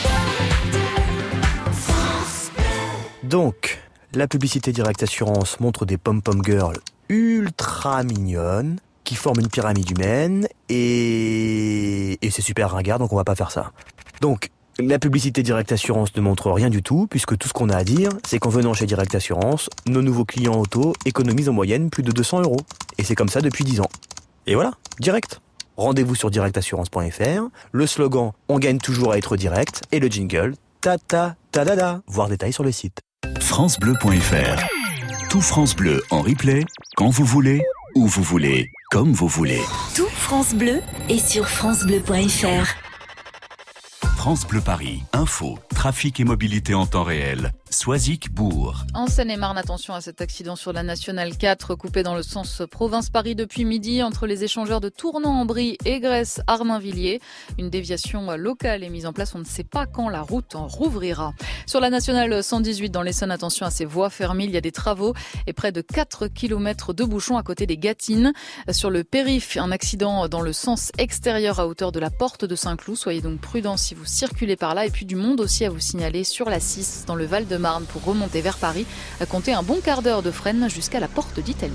Donc, la publicité Direct Assurance montre des pom-pom girls ultra mignonnes qui forment une pyramide humaine et, et c'est super ringard, donc on va pas faire ça. Donc, la publicité Direct Assurance ne montre rien du tout, puisque tout ce qu'on a à dire, c'est qu'en venant chez Direct Assurance, nos nouveaux clients auto économisent en moyenne plus de deux cents euros. Et c'est comme ça depuis dix ans. Et voilà, direct. Rendez-vous sur direct assurance point fr, le slogan « On gagne toujours à être direct » et le jingle « Ta ta ta da da », voir détails sur le site. francebleu point fr. Tout France Bleu en replay, quand vous voulez, où vous voulez, comme vous voulez. Tout France Bleu est sur francebleu point fr. France Bleu Paris, info, trafic et mobilité en temps réel. Soisic-Bourg. En Seine-et-Marne, attention à cet accident sur la Nationale quatre, coupé dans le sens province-Paris depuis midi entre les échangeurs de Tournan-en-Brie et Grèce-Armainvilliers. Une déviation locale est mise en place. On ne sait pas quand la route en rouvrira. Sur la Nationale cent dix-huit dans l'Essonne, attention à ces voies fermées. Il y a des travaux et près de quatre kilomètres de bouchons à côté des Gâtines. Sur le périph', un accident dans le sens extérieur à hauteur de la porte de Saint-Cloud. Soyez donc prudents si vous circulez par là. Et puis du monde aussi à vous signaler sur la six dans le Val-de-Marne pour remonter vers Paris. À compter un bon quart d'heure de freine jusqu'à la porte d'Italie.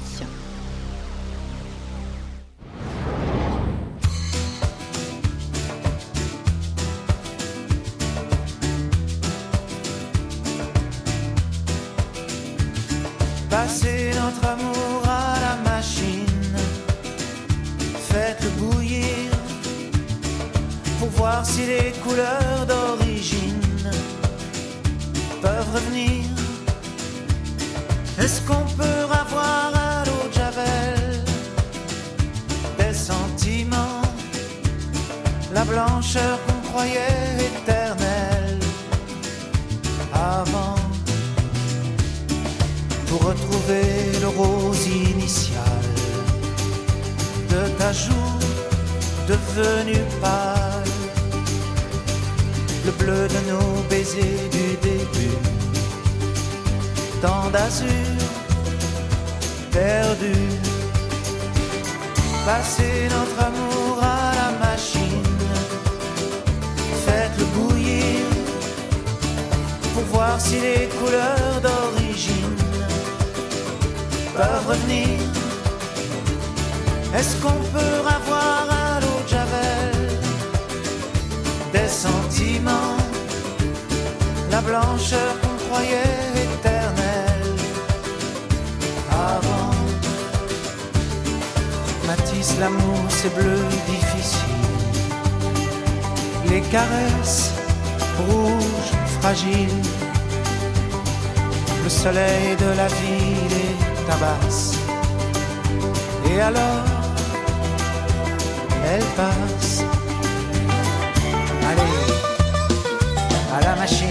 voir si les couleurs d'origine peuvent revenir. Est-ce qu'on peut avoir à l'eau de Javel des sentiments, la blancheur qu'on croyait éternelle avant, pour retrouver le rose initial de ta joue devenue pâle, le bleu de nos baisers du début, tant d'azur perdu, passer notre amour à la machine, faites-le bouillir pour voir si les couleurs d'origine peuvent revenir. Est-ce qu'on peut avoir à l'eau de Javel des sentiments, la blancheur qu'on croyait éternelle avant? Matisse, l'amour c'est bleu difficile, les caresses rouges fragiles, le soleil de la vie les tabasse, et alors elle passe. Allez, à la machine.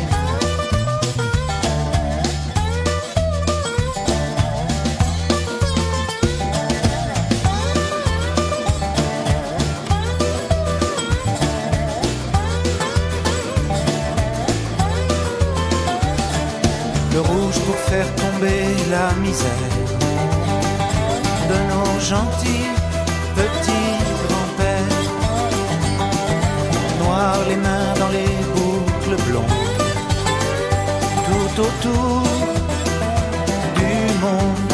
Le rouge pour faire tomber la misère de nos gentils petits grands-pères, noir les mains dans les boucles blondes, tout autour du monde,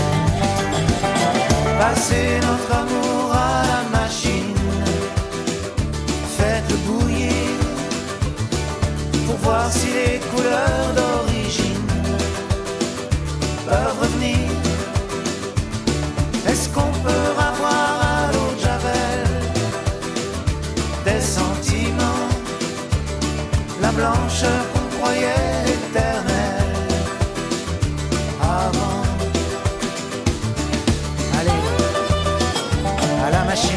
passer notre amour à la machine, faites-le bouillir pour voir si les couleurs d'origine peuvent revenir. Est-ce qu'on peut avoir à l'eau de Javel des sentiments, la blancheur qu'on croyait éternelle avant? Allez, à la machine.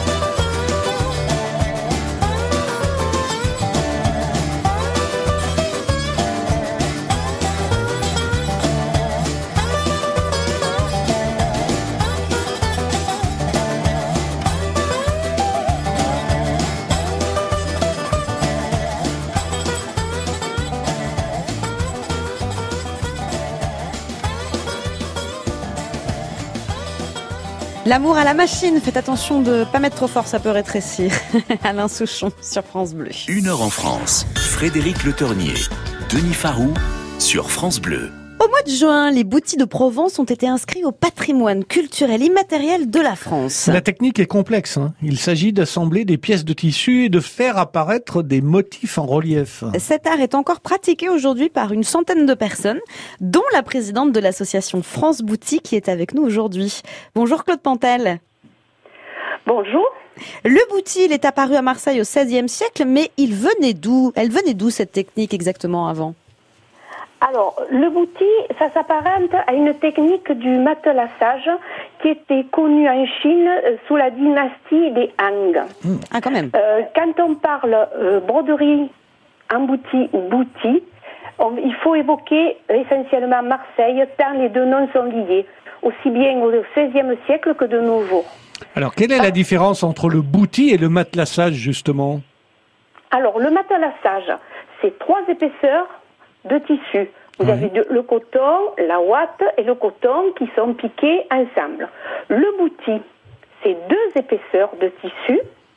L'amour à la machine, faites attention de pas mettre trop fort, ça peut rétrécir. Alain Souchon sur France Bleu. Une heure en France, Frédéric Le Tornier, Denis Farou sur France Bleu. Au mois de juin, les boutis de Provence ont été inscrits au patrimoine culturel immatériel de la France. La technique est complexe. Hein. Il s'agit d'assembler des pièces de tissu et de faire apparaître des motifs en relief. Cet art est encore pratiqué aujourd'hui par une centaine de personnes, dont la présidente de l'association France Bouti qui est avec nous aujourd'hui. Bonjour Claude Pantel. Bonjour. Le bouti, il est apparu à Marseille au seizième siècle, mais il venait d'où ? Elle venait d'où cette technique exactement avant ? Alors, le bouti, ça s'apparente à une technique du matelassage qui était connue en Chine euh, sous la dynastie des Han. Mmh. Ah, quand même. Euh, quand on parle euh, broderie, embouti ou bouti, on, il faut évoquer essentiellement Marseille, tant les deux noms sont liés, aussi bien au seizième siècle que de nos jours. Alors, quelle est la différence entre le bouti et le matelassage, justement ? Alors, le matelassage, c'est trois épaisseurs de tissu. Vous oui. avez de, le coton, la ouate et le coton qui sont piqués ensemble. Le bouti, c'est deux épaisseurs de tissu.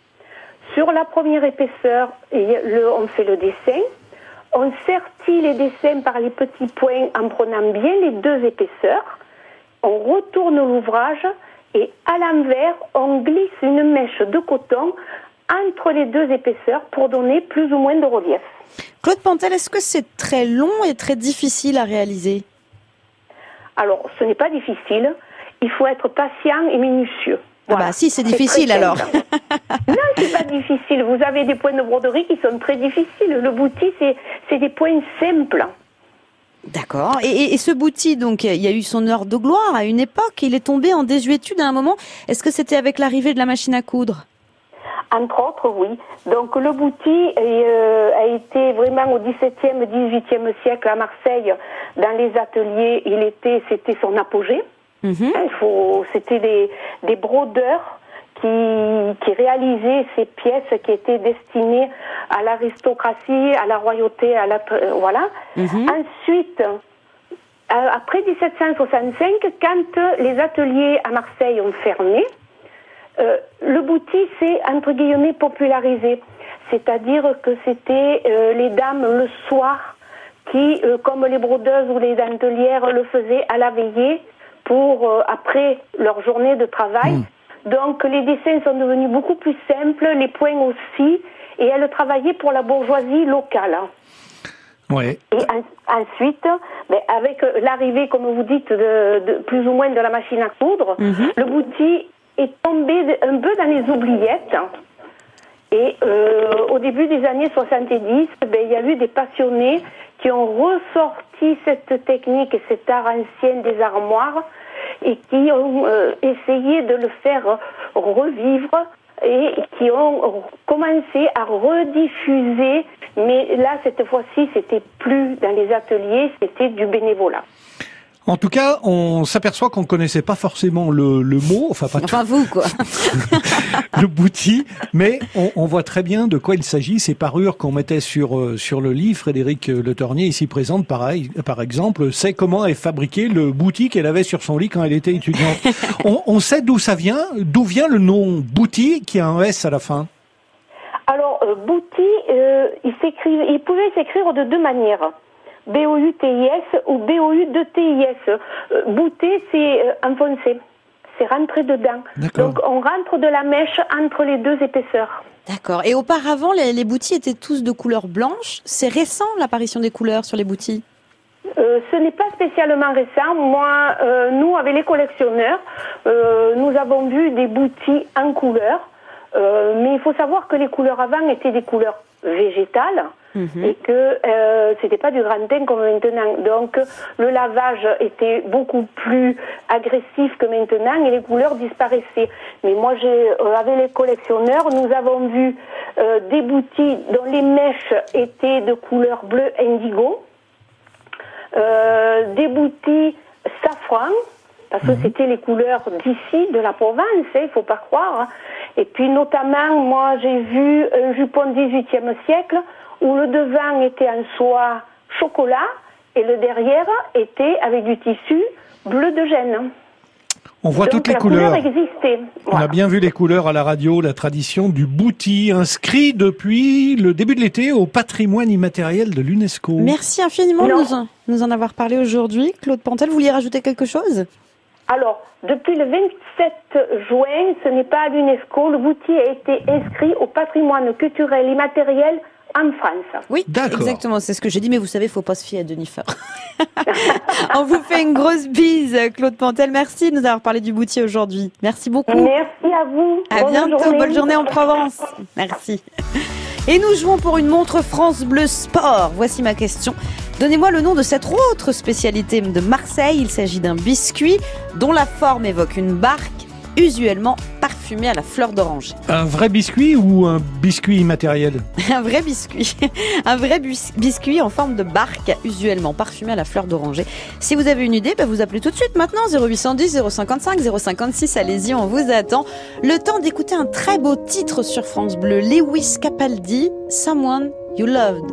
Sur la première épaisseur, le, on fait le dessin. On sertit les dessins par les petits points en prenant bien les deux épaisseurs. On retourne l'ouvrage et à l'envers, on glisse une mèche de coton entre les deux épaisseurs pour donner plus ou moins de relief. Claude Pantel, est-ce que c'est très long et très difficile à réaliser ? Alors, ce n'est pas difficile. Il faut être patient et minutieux. Voilà. Ah bah si, c'est difficile c'est alors. Non, c'est pas difficile. Vous avez des points de broderie qui sont très difficiles. Le bouti, c'est, c'est des points simples. D'accord. Et, et, et ce bouti, donc, il y a eu son heure de gloire à une époque. Il est tombé en désuétude à un moment. Est-ce que c'était avec l'arrivée de la machine à coudre ? Entre autres, oui. Donc le bouti euh, a été vraiment au dix-septième, dix-huitième siècle à Marseille, dans les ateliers. Il était, c'était son apogée. Mmh. Il faut, c'était des, des brodeurs qui, qui réalisaient ces pièces qui étaient destinées à l'aristocratie, à la royauté, à la, euh, voilà. Mmh. Ensuite, euh, après dix-sept cent soixante-cinq, quand les ateliers à Marseille ont fermé, euh, le bouti s'est entre guillemets popularisé. C'est-à-dire que c'était euh, les dames le soir qui, euh, comme les brodeuses ou les dentelières, le faisaient à la veillée pour euh, après leur journée de travail. Mmh. Donc les dessins sont devenus beaucoup plus simples, les points aussi, et elles travaillaient pour la bourgeoisie locale. Ouais. Et en, ensuite, ben, avec l'arrivée, comme vous dites, de, de plus ou moins de la machine à coudre, mmh. le bouti est tombé un peu dans les oubliettes. Et euh, au début des années soixante-dix, ben, il y a eu des passionnés qui ont ressorti cette technique et cet art ancien des armoires et qui ont euh, essayé de le faire revivre et qui ont commencé à rediffuser. Mais là, cette fois-ci, c'était plus dans les ateliers, c'était du bénévolat. En tout cas, on s'aperçoit qu'on ne connaissait pas forcément le, le mot, enfin pas enfin vous quoi, le bouti, mais on, on voit très bien de quoi il s'agit. Ces parures qu'on mettait sur euh, sur le lit, Frédéric Le Ternier ici présente, pareil, par exemple, sait comment est fabriqué le bouti qu'elle avait sur son lit quand elle était étudiante. on, on sait d'où ça vient, d'où vient le nom bouti qui a un S à la fin. Alors euh, bouti, euh, il s'écrit, il pouvait s'écrire de deux manières. B O U T I S ou B O U deux T I S. Euh, bouter, c'est euh, enfoncer. C'est rentrer dedans. D'accord. Donc, on rentre de la mèche entre les deux épaisseurs. D'accord. Et auparavant, les, les boutis étaient tous de couleur blanche. C'est récent, l'apparition des couleurs sur les boutis ? Euh, ce n'est pas spécialement récent. Moi, euh, nous, avec les collectionneurs, euh, nous avons vu des boutis en couleur. Euh, mais il faut savoir que les couleurs avant étaient des couleurs végétales. Mmh. Et que euh, c'était pas du grand teint comme maintenant. Donc le lavage était beaucoup plus agressif que maintenant et les couleurs disparaissaient. Mais moi, j'ai euh, avec les collectionneurs, nous avons vu euh, des boutis dont les mèches étaient de couleur bleu indigo, euh, des boutis safran, parce que mmh. c'était les couleurs d'ici, de la Provence, il hein, faut pas croire. Hein. Et puis notamment, moi, j'ai vu un jupon dix-huitième siècle où le devant était en soie chocolat et le derrière était avec du tissu bleu de Gênes. On voit Donc, toutes les la couleurs. couleur existait. Voilà. On a bien vu les couleurs à la radio, la tradition du bouti, inscrit depuis le début de l'été au patrimoine immatériel de l'UNESCO. Merci infiniment de nous, nous en avoir parlé aujourd'hui. Claude Pantel, vous vouliez rajouter quelque chose ? Alors, depuis le vingt-sept juin, ce n'est pas à l'UNESCO, le bouti a été inscrit au patrimoine culturel immatériel en France. Oui, d'accord. Exactement, c'est ce que j'ai dit, mais vous savez, il ne faut pas se fier à Jennifer. On vous fait une grosse bise, Claude Pantel. Merci de nous avoir parlé du bouti aujourd'hui. Merci beaucoup. Merci à vous. À bonne bientôt, journée. Bonne journée en Provence. Merci. Et nous jouons pour une montre France Bleu Sport. Voici ma question. Donnez-moi le nom de cette autre spécialité de Marseille. Il s'agit d'un biscuit dont la forme évoque une barque, usuellement parfumé à la fleur d'oranger. Un vrai biscuit ou un biscuit immatériel ? Un vrai biscuit. Un vrai bis- biscuit en forme de barque, usuellement parfumé à la fleur d'oranger. Si vous avez une idée, bah vous appelez tout de suite maintenant zéro huit un zéro zéro cinquante-cinq zéro cinquante-six. Allez-y, on vous attend. Le temps d'écouter un très beau titre sur France Bleu. Lewis Capaldi, Someone You Loved.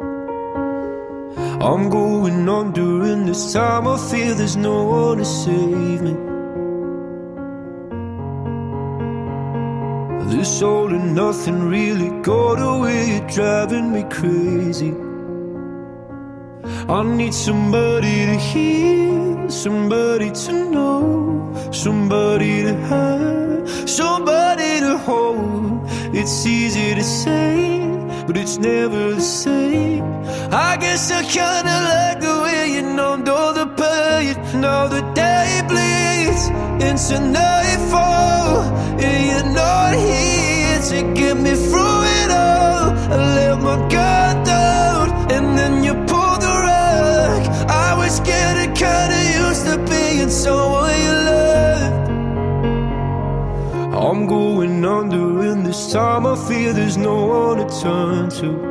I'm going on during this time. I feel there's no one to save me. This all and nothing really got away, you're driving me crazy. I need somebody to hear, somebody to know, somebody to have, somebody to hold. It's easy to say, but it's never the same. I guess I kinda like the way you numbed all the pain. Now the day bleeds into nightfall, to get me through it all. I let my guard down, and then you pulled the rug. I was getting kinda used to being someone you loved. I'm going under, and this time I fear there's no one to turn to.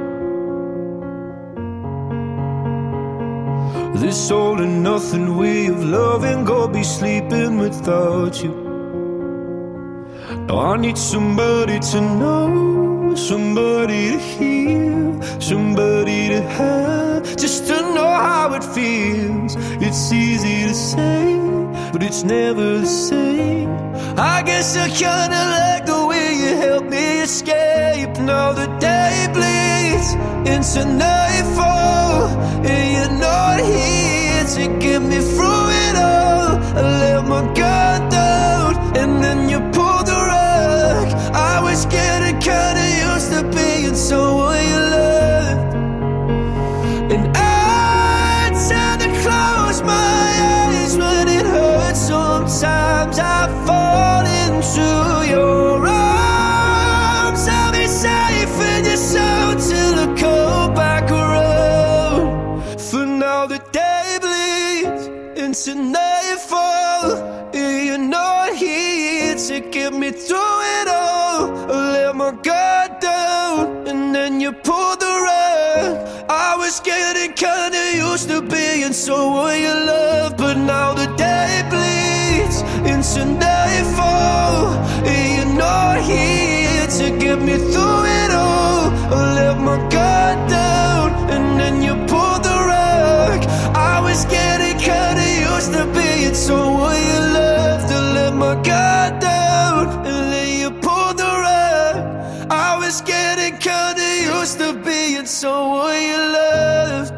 This all and nothing way of loving, go be sleeping without you. Now I need somebody to know, somebody to hear, somebody to have, just to know how it feels. It's easy to say, but it's never the same. I guess I kinda like the way you help me escape. Now the day bleeds into nightfall, and you're not here to get me through it all. I let my guard down, and then you pulled the rug. I was getting kinda used to being someone you loved, and I tend to close my eyes when it hurts. Sometimes I fall into your arms. I'll be safe in your soul till I come back around. For now the day bleeds into nightfall, and you're not here to get me through it all. I let my guard down, and then you pulled the rug. I was getting kinda used to being someone you love, but now the day bleeds into nightfall, and you're not here to get me through it all. I let my guard down, and then you pulled the rug. I was getting kinda used to being someone you loved. I let my guard down, and then you pulled the rug. I was getting kinda used to being someone you loved.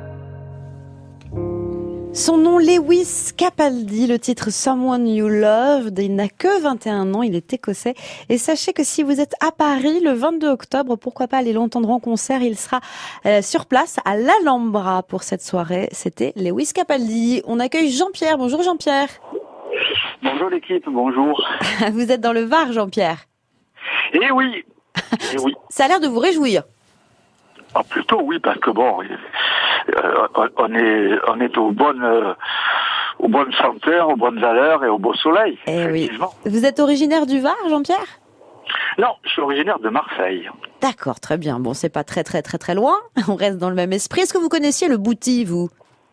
Son nom, Lewis Capaldi, le titre Someone You Loved. Il n'a que vingt et un ans, il est écossais. Et sachez que si vous êtes à Paris le vingt-deux octobre, pourquoi pas aller l'entendre en concert. Il sera euh, sur place à l'Alhambra pour cette soirée. C'était Lewis Capaldi. On accueille Jean-Pierre. Bonjour Jean-Pierre. Bonjour l'équipe, bonjour. Vous êtes dans le Var, Jean-Pierre. Eh oui, eh oui. Ça a l'air de vous réjouir. Ah, plutôt oui, parce que bon, euh, on est on est aux bonnes euh, aux bonnes senteurs, aux bonnes valeurs et au beau soleil. Eh oui. Vous êtes originaire du Var, Jean-Pierre ? Non, je suis originaire de Marseille. D'accord, très bien. Bon, c'est pas très très très très loin. On reste dans le même esprit. Est-ce que vous connaissiez le Bouti, vous ?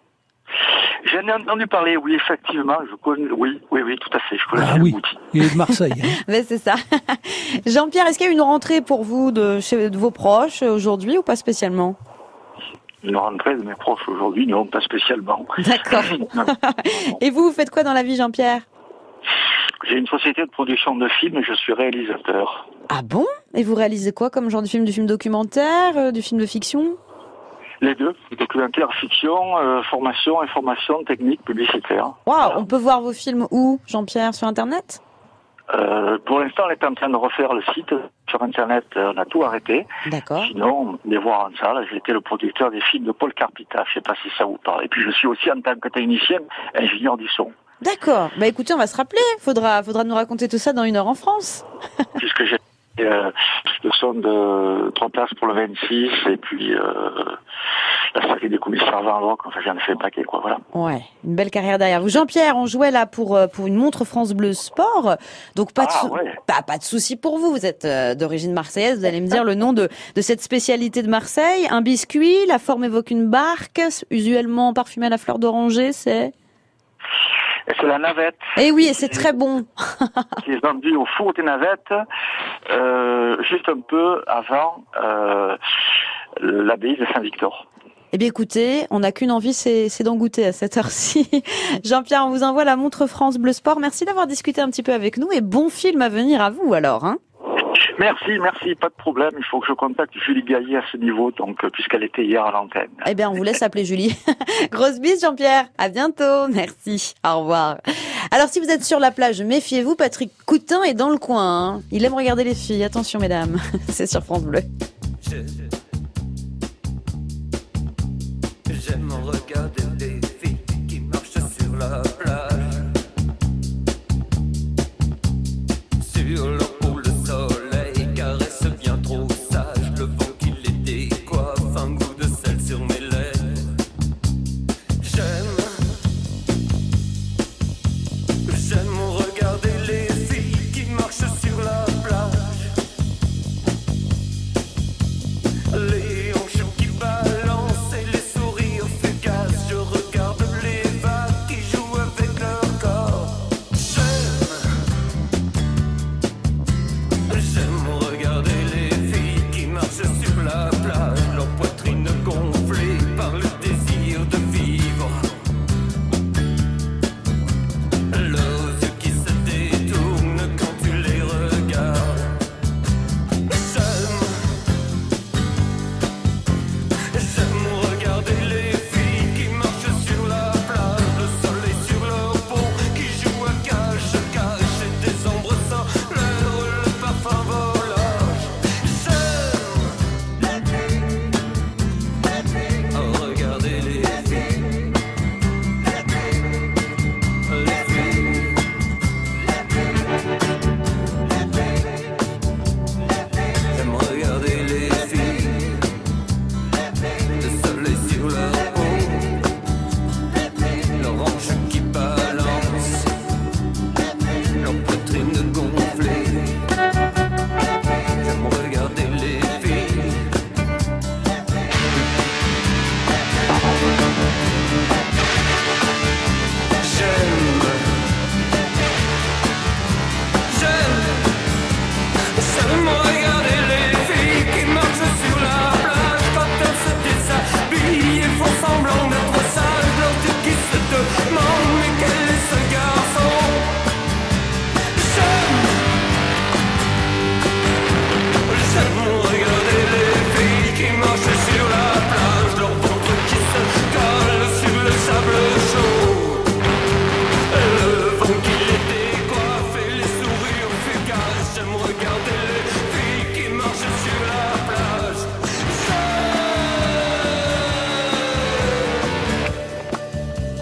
J'en ai entendu parler, oui, effectivement, je connais, oui, oui, oui, tout à fait, je connais ah, le oui. Bouti. Il est de Marseille. Hein. Mais c'est ça. Jean-Pierre, est-ce qu'il y a une rentrée pour vous de chez de vos proches aujourd'hui ou pas spécialement ? Une rentrée de mes proches aujourd'hui, non, pas spécialement. D'accord. Et vous, vous faites quoi dans la vie, Jean-Pierre ? J'ai une société de production de films et je suis réalisateur. Ah bon ? Et vous réalisez quoi comme genre de film ? Du film documentaire, euh, du film de fiction ? Les deux, documentaire, fiction, euh, formation, information, technique, publicitaire. Waouh, on peut voir vos films où, Jean-Pierre, sur Internet ? euh, Pour l'instant, on est en train de refaire le site. Sur Internet, on a tout arrêté. D'accord. Sinon, les voir en salle, j'ai été le producteur des films de Paul Carpita, je sais pas si ça vous parle. Et puis je suis aussi, en tant que technicien, ingénieur du son. D'accord. Bah écoutez, on va se rappeler. Faudra, faudra nous raconter tout ça dans une heure en France. Puisque j'ai euh, le son de trois places pour le vingt-six et puis euh, la série des commissaires Van Rock, enfin j'en ai fait un paquet, quoi, voilà. Ouais, une belle carrière derrière vous. Jean-Pierre, on jouait là pour pour une montre France Bleu Sport, donc pas de ah, sou- ouais. pas, pas de souci pour vous. Vous êtes euh, d'origine marseillaise. Vous allez me dire le nom de de cette spécialité de Marseille. Un biscuit, la forme évoque une barque, usuellement parfumée à la fleur d'oranger. C'est Et c'est la navette. Eh oui, et c'est très bon. Qui est vendue au four des navettes, euh, juste un peu avant euh, l'abbaye de Saint-Victor. Eh bien écoutez, on n'a qu'une envie, c'est, c'est d'en goûter à cette heure-ci. Jean-Pierre, on vous envoie la montre France Bleu Sport. Merci d'avoir discuté un petit peu avec nous et bon film à venir à vous alors. Hein. Merci, merci, pas de problème. Il faut que je contacte Julie Gaillet à ce niveau, donc puisqu'elle était hier à l'antenne. Eh bien, on vous laisse appeler Julie. Grosse bise, Jean-Pierre. À bientôt. Merci. Au revoir. Alors, si vous êtes sur la plage, méfiez-vous. Patrick Coutin est dans le coin. Hein. Il aime regarder les filles. Attention, mesdames. C'est sur France Bleu. J'aime regarder les filles qui marchent sur la plage. Sur leur peau, le soleil caresse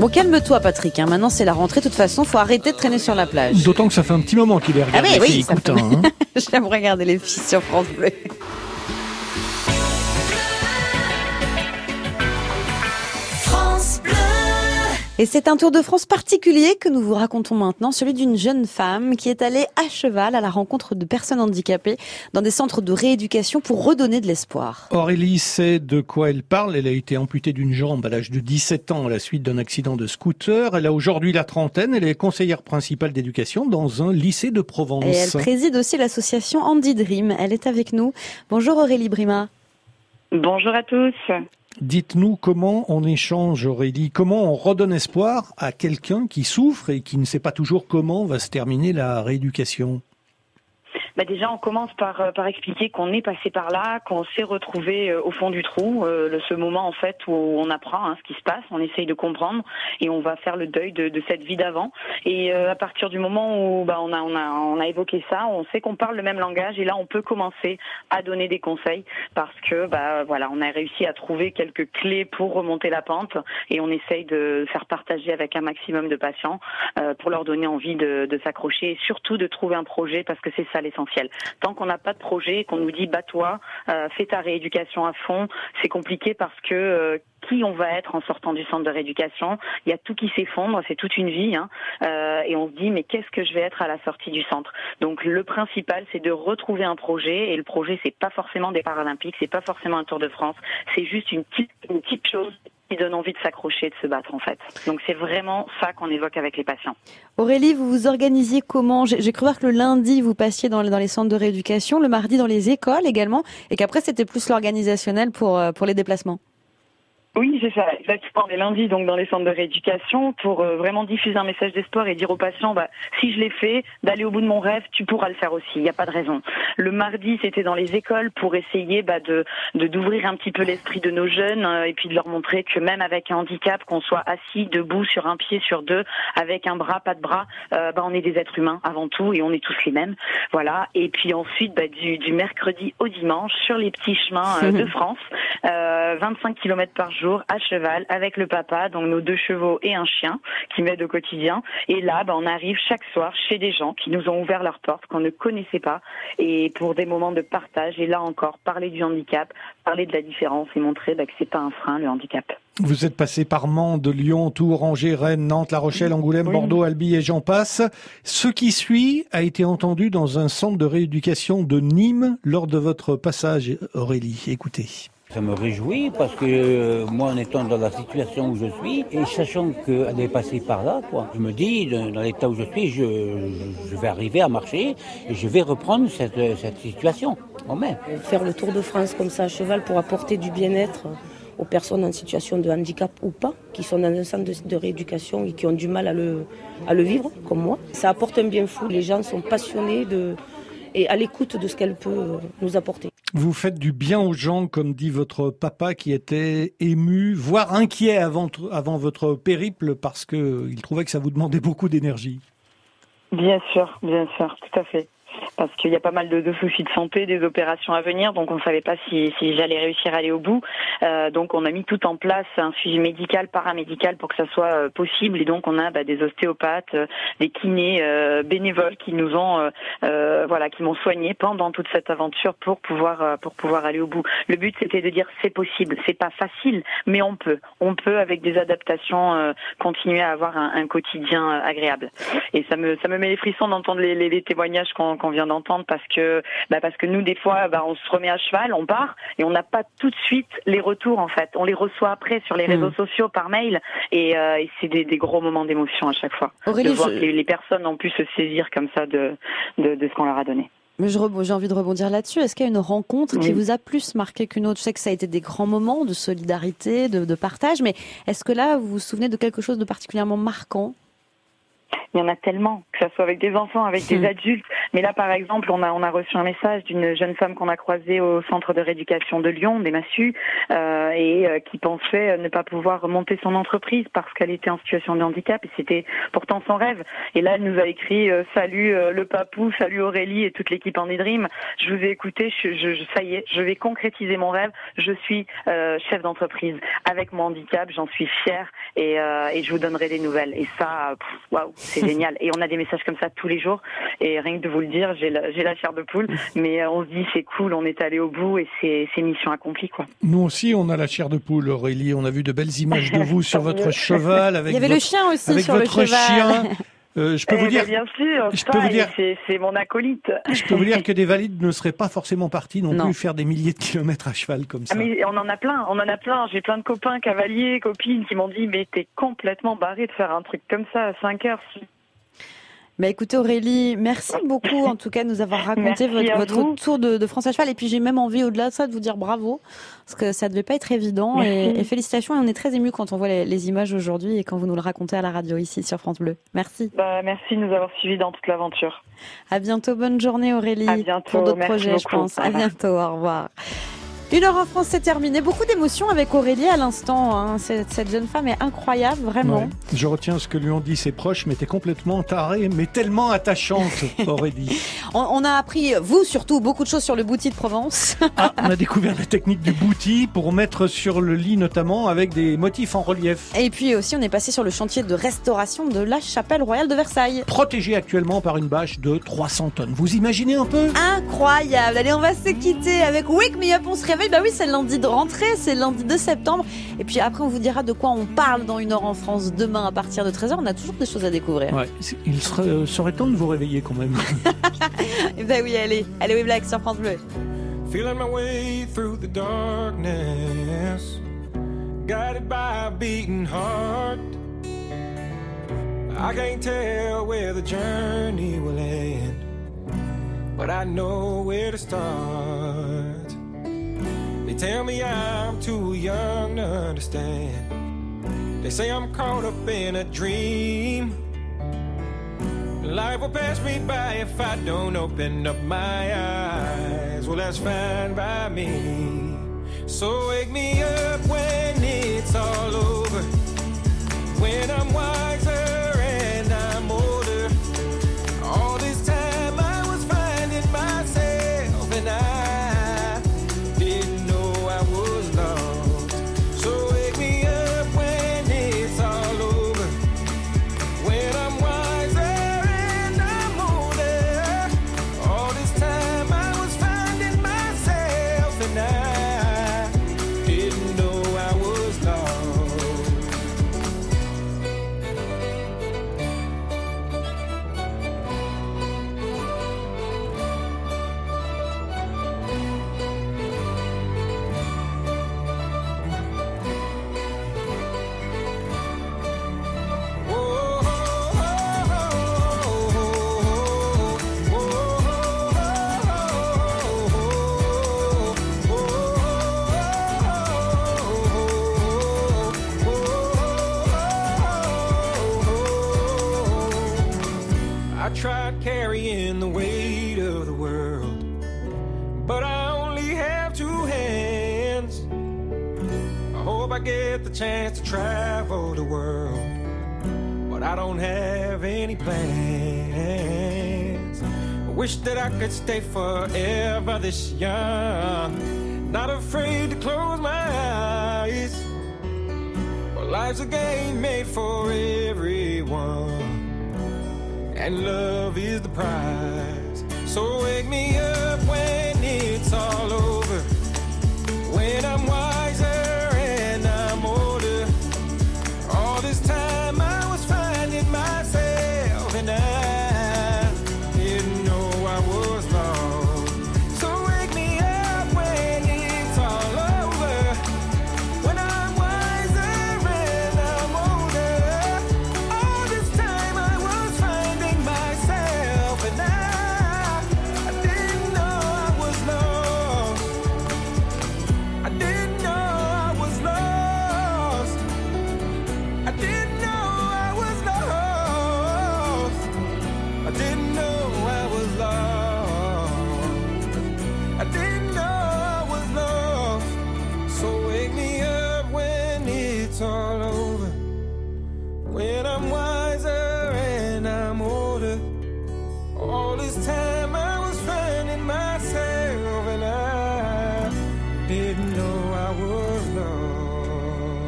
Bon, calme-toi Patrick, hein. Maintenant c'est la rentrée, de toute façon, faut arrêter de traîner sur la plage. D'autant que ça fait un petit moment qu'il est regardé. Ah oui, oui, les ça Coutin, fait... hein. J'aime regarder les filles sur France Bleu. Et c'est un Tour de France particulier que nous vous racontons maintenant, celui d'une jeune femme qui est allée à cheval à la rencontre de personnes handicapées dans des centres de rééducation pour redonner de l'espoir. Aurélie sait de quoi elle parle. Elle a été amputée d'une jambe à l'âge de dix-sept ans à la suite d'un accident de scooter. Elle a aujourd'hui la trentaine. Elle est conseillère principale d'éducation dans un lycée de Provence. Et elle préside aussi l'association Andy Dream. Elle est avec nous. Bonjour Aurélie Brima. Bonjour à tous. Dites-nous comment on échange, Aurélie, comment on redonne espoir à quelqu'un qui souffre et qui ne sait pas toujours comment va se terminer la rééducation. Bah déjà, on commence par par expliquer qu'on est passé par là, qu'on s'est retrouvé au fond du trou, euh, ce moment en fait où on apprend hein, ce qui se passe, on essaye de comprendre et on va faire le deuil de, de cette vie d'avant. Et euh, à partir du moment où bah on a on a on a évoqué ça, on sait qu'on parle le même langage et là on peut commencer à donner des conseils parce que bah voilà, on a réussi à trouver quelques clés pour remonter la pente et on essaye de faire partager avec un maximum de patients euh, pour leur donner envie de, de s'accrocher et surtout de trouver un projet parce que c'est ça l'essentiel. Tant qu'on n'a pas de projet, qu'on nous dit bats-toi, euh, fais ta rééducation à fond, c'est compliqué parce que euh, qui on va être en sortant du centre de rééducation, il y a tout qui s'effondre, c'est toute une vie, hein, euh, et on se dit mais qu'est-ce que je vais être à la sortie du centre. Donc le principal c'est de retrouver un projet et le projet c'est pas forcément des Paralympiques, c'est pas forcément un Tour de France, c'est juste une petite une petite chose qui donne envie de s'accrocher, de se battre en fait. Donc c'est vraiment ça qu'on évoque avec les patients. Aurélie, vous vous organisiez comment ? J'ai, j'ai cru voir que le lundi vous passiez dans, dans les centres de rééducation, le mardi dans les écoles également, et qu'après c'était plus l'organisationnel pour, pour les déplacements. Oui, c'est ça, exactement. Les lundis, donc, dans les centres de rééducation, pour euh, vraiment diffuser un message d'espoir et dire aux patients, bah, si je l'ai fait, d'aller au bout de mon rêve, tu pourras le faire aussi. Il n'y a pas de raison. Le mardi, c'était dans les écoles pour essayer, bah, de, de, d'ouvrir un petit peu l'esprit de nos jeunes euh, et puis de leur montrer que même avec un handicap, qu'on soit assis, debout, sur un pied, sur deux, avec un bras, pas de bras, euh, bah, on est des êtres humains avant tout et on est tous les mêmes. Voilà. Et puis ensuite, bah, du, du mercredi au dimanche, sur les petits chemins euh, de France, euh, vingt-cinq kilomètres par jour, à cheval avec le papa, donc nos deux chevaux et un chien qui m'aident au quotidien. Et là, bah, on arrive chaque soir chez des gens qui nous ont ouvert leurs portes, qu'on ne connaissait pas, et pour des moments de partage. Et là encore, parler du handicap, parler de la différence et montrer bah, que c'est pas un frein, le handicap. Vous êtes passé par Mende, Lyon, Tours, Angers, Rennes, Nantes, La Rochelle, Angoulême, oui. Bordeaux, Albi et j'en passe. Ce qui suit a été entendu dans un centre de rééducation de Nîmes lors de votre passage, Aurélie. Écoutez. Ça me réjouit parce que euh, moi, en étant dans la situation où je suis et sachant qu'elle est passée par là, quoi, je me dis, dans l'état où je suis, je, je, je vais arriver à marcher et je vais reprendre cette, cette situation. Oh, mais. Faire le Tour de France comme ça à cheval pour apporter du bien-être aux personnes en situation de handicap ou pas, qui sont dans un centre de, de rééducation et qui ont du mal à le, à le vivre, comme moi. Ça apporte un bien fou. Les gens sont passionnés de, et à l'écoute de ce qu'elle peut nous apporter. Vous faites du bien aux gens, comme dit votre papa qui était ému, voire inquiet avant, avant votre périple parce qu'il trouvait que ça vous demandait beaucoup d'énergie. Bien sûr, bien sûr, tout à fait. Parce qu'il y a pas mal de, de soucis de santé, des opérations à venir, donc on ne savait pas si, si j'allais réussir à aller au bout. Euh, donc on a mis tout en place, un suivi médical, paramédical pour que ça soit euh, possible. Et donc on a bah, des ostéopathes, euh, des kinés euh, bénévoles qui nous ont, euh, euh, voilà, qui m'ont soigné pendant toute cette aventure pour pouvoir euh, pour pouvoir aller au bout. Le but c'était de dire c'est possible, c'est pas facile, mais on peut, on peut avec des adaptations euh, continuer à avoir un, un quotidien euh, agréable. Et ça me ça me met les frissons d'entendre les, les, les témoignages qu'on, qu'on vient d'entendre parce que bah parce que nous des fois bah on se remet à cheval, on part et on n'a pas tout de suite les retours en fait. On les reçoit après sur les réseaux mmh. sociaux par mail et, euh, et c'est des, des gros moments d'émotion à chaque fois. Aurélie, de voir je... que les, les personnes ont pu se saisir comme ça de de, de ce qu'on leur a donné. Mais je re... j'ai envie de rebondir là-dessus. Est-ce qu'il y a une rencontre oui. qui vous a plus marqué qu'une autre ? Je sais que ça a été des grands moments de solidarité, de, de partage, mais est-ce que là vous vous souvenez de quelque chose de particulièrement marquant ? Il y en a tellement, que ça soit avec des enfants, avec des adultes, Mais là, par exemple, on a on a reçu un message d'une jeune femme qu'on a croisée au centre de rééducation de Lyon, des Massues, euh, et euh, qui pensait ne pas pouvoir monter son entreprise parce qu'elle était en situation de handicap et c'était pourtant son rêve. Et là, elle nous a écrit euh, salut euh, le papou, salut Aurélie et toute l'équipe Andy Dream. Je vous ai écouté, je, je, ça y est, je vais concrétiser mon rêve. Je suis euh, chef d'entreprise avec mon handicap, j'en suis fière et, euh, et je vous donnerai des nouvelles. Et ça, waouh, c'est génial. Et on a des messages comme ça tous les jours. Et rien que de vous le dire, j'ai la, j'ai la chair de poule. Mais euh, on se dit c'est cool, on est allé au bout et c'est, c'est mission accomplie, quoi. Nous aussi, on a la chair de poule, Aurélie. On a vu de belles images de vous sur votre cheval. Avec Il y avait votre, le chien aussi avec sur le votre cheval. chien. Euh, je peux eh vous dire, ben, bien sûr, je peux vous dire, c'est, c'est mon acolyte. Je peux vous dire que des valides ne seraient pas forcément partis non, Non. plus faire des milliers de kilomètres à cheval comme ça. Ah mais on en a plein, on en a plein. J'ai plein de copains, cavaliers, copines qui m'ont dit mais t'es complètement barré de faire un truc comme ça à cinq heures. Bah écoutez Aurélie, merci beaucoup en tout cas de nous avoir raconté Merci votre, à votre vous. tour de, de France à cheval. Et puis j'ai même envie au-delà de ça de vous dire bravo, parce que ça devait pas être évident. Et, Merci. et félicitations, et on est très émus quand on voit les, les images aujourd'hui et quand vous nous le racontez à la radio ici sur France Bleu. Merci. Bah, merci de nous avoir suivis dans toute l'aventure. À bientôt, bonne journée Aurélie. À bientôt, pour d'autres merci projets je beaucoup. pense. Au À revoir. bientôt, au revoir. Une heure en France, c'est terminé. Beaucoup d'émotions avec Aurélie à l'instant. Hein. Cette, cette jeune femme est incroyable, vraiment. Ouais. Je retiens ce que lui ont dit ses proches, mais t'es complètement tarée, mais tellement attachante, Aurélie. On, on a appris, vous surtout, beaucoup de choses sur le bouti de Provence. Ah, on a découvert la technique du bouti pour mettre sur le lit notamment avec des motifs en relief. Et puis aussi, on est passé sur le chantier de restauration de la chapelle royale de Versailles. Protégé actuellement par une bâche de trois cents tonnes. Vous imaginez un peu ? Incroyable. Allez, on va se quitter avec Wake Me Up, on se réveille. Bah oui, c'est le lundi de rentrée, c'est le lundi de septembre. Et puis après, on vous dira de quoi on parle dans une heure en France demain à partir de treize heures. On a toujours des choses à découvrir. Ouais, il serait, euh, serait temps de vous réveiller quand même. Et bah oui, allez, allez, oui, Black sur France Bleu. Feeling my way through the darkness, guided by a beating heart. I can't tell where the journey will end, but I know where to start. They tell me I'm too young to understand. They say I'm caught up in a dream. Life will pass me by if I don't open up my eyes. Well, that's fine by me. So wake me up when it's all over, when I'm wiser and I'm older. All this time I was finding myself and I didn't know I was lost. So wake me up when it's all over, when I'm wiser and I'm older. All this time I was finding myself and I didn't know I was lost. I tried carrying the weight of the world, but I only have two hands. I hope I get the chance to travel the world, but I don't have any plans. I wish that I could stay forever this young, not afraid to close my eyes. Well, life's a game made for everyone, and love is the prize. So wake me up when it's all over, when I'm wiser and I'm older. All this time I was finding myself and I didn't know I was lost. So wake me up when it's all over, when I'm wiser and I'm older. All this time I was finding myself and I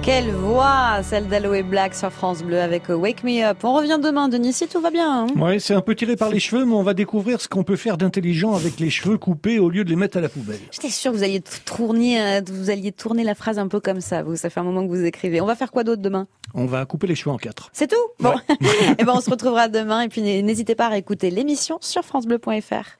Quelle voix, celle d'Aloe Black sur France Bleu avec Wake Me Up. On revient demain, Denis, si tout va bien. Hein. Ouais, c'est un peu tiré par les cheveux, mais on va découvrir ce qu'on peut faire d'intelligent avec les cheveux coupés au lieu de les mettre à la poubelle. J'étais sûre que vous alliez tourner, vous alliez tourner la phrase un peu comme ça. Vous, ça fait un moment que vous écrivez. On va faire quoi d'autre demain? On va couper les cheveux en quatre. C'est tout? Bon. Ouais. Et ben, on se retrouvera demain. Et puis, n'hésitez pas à réécouter l'émission sur francebleu point fr.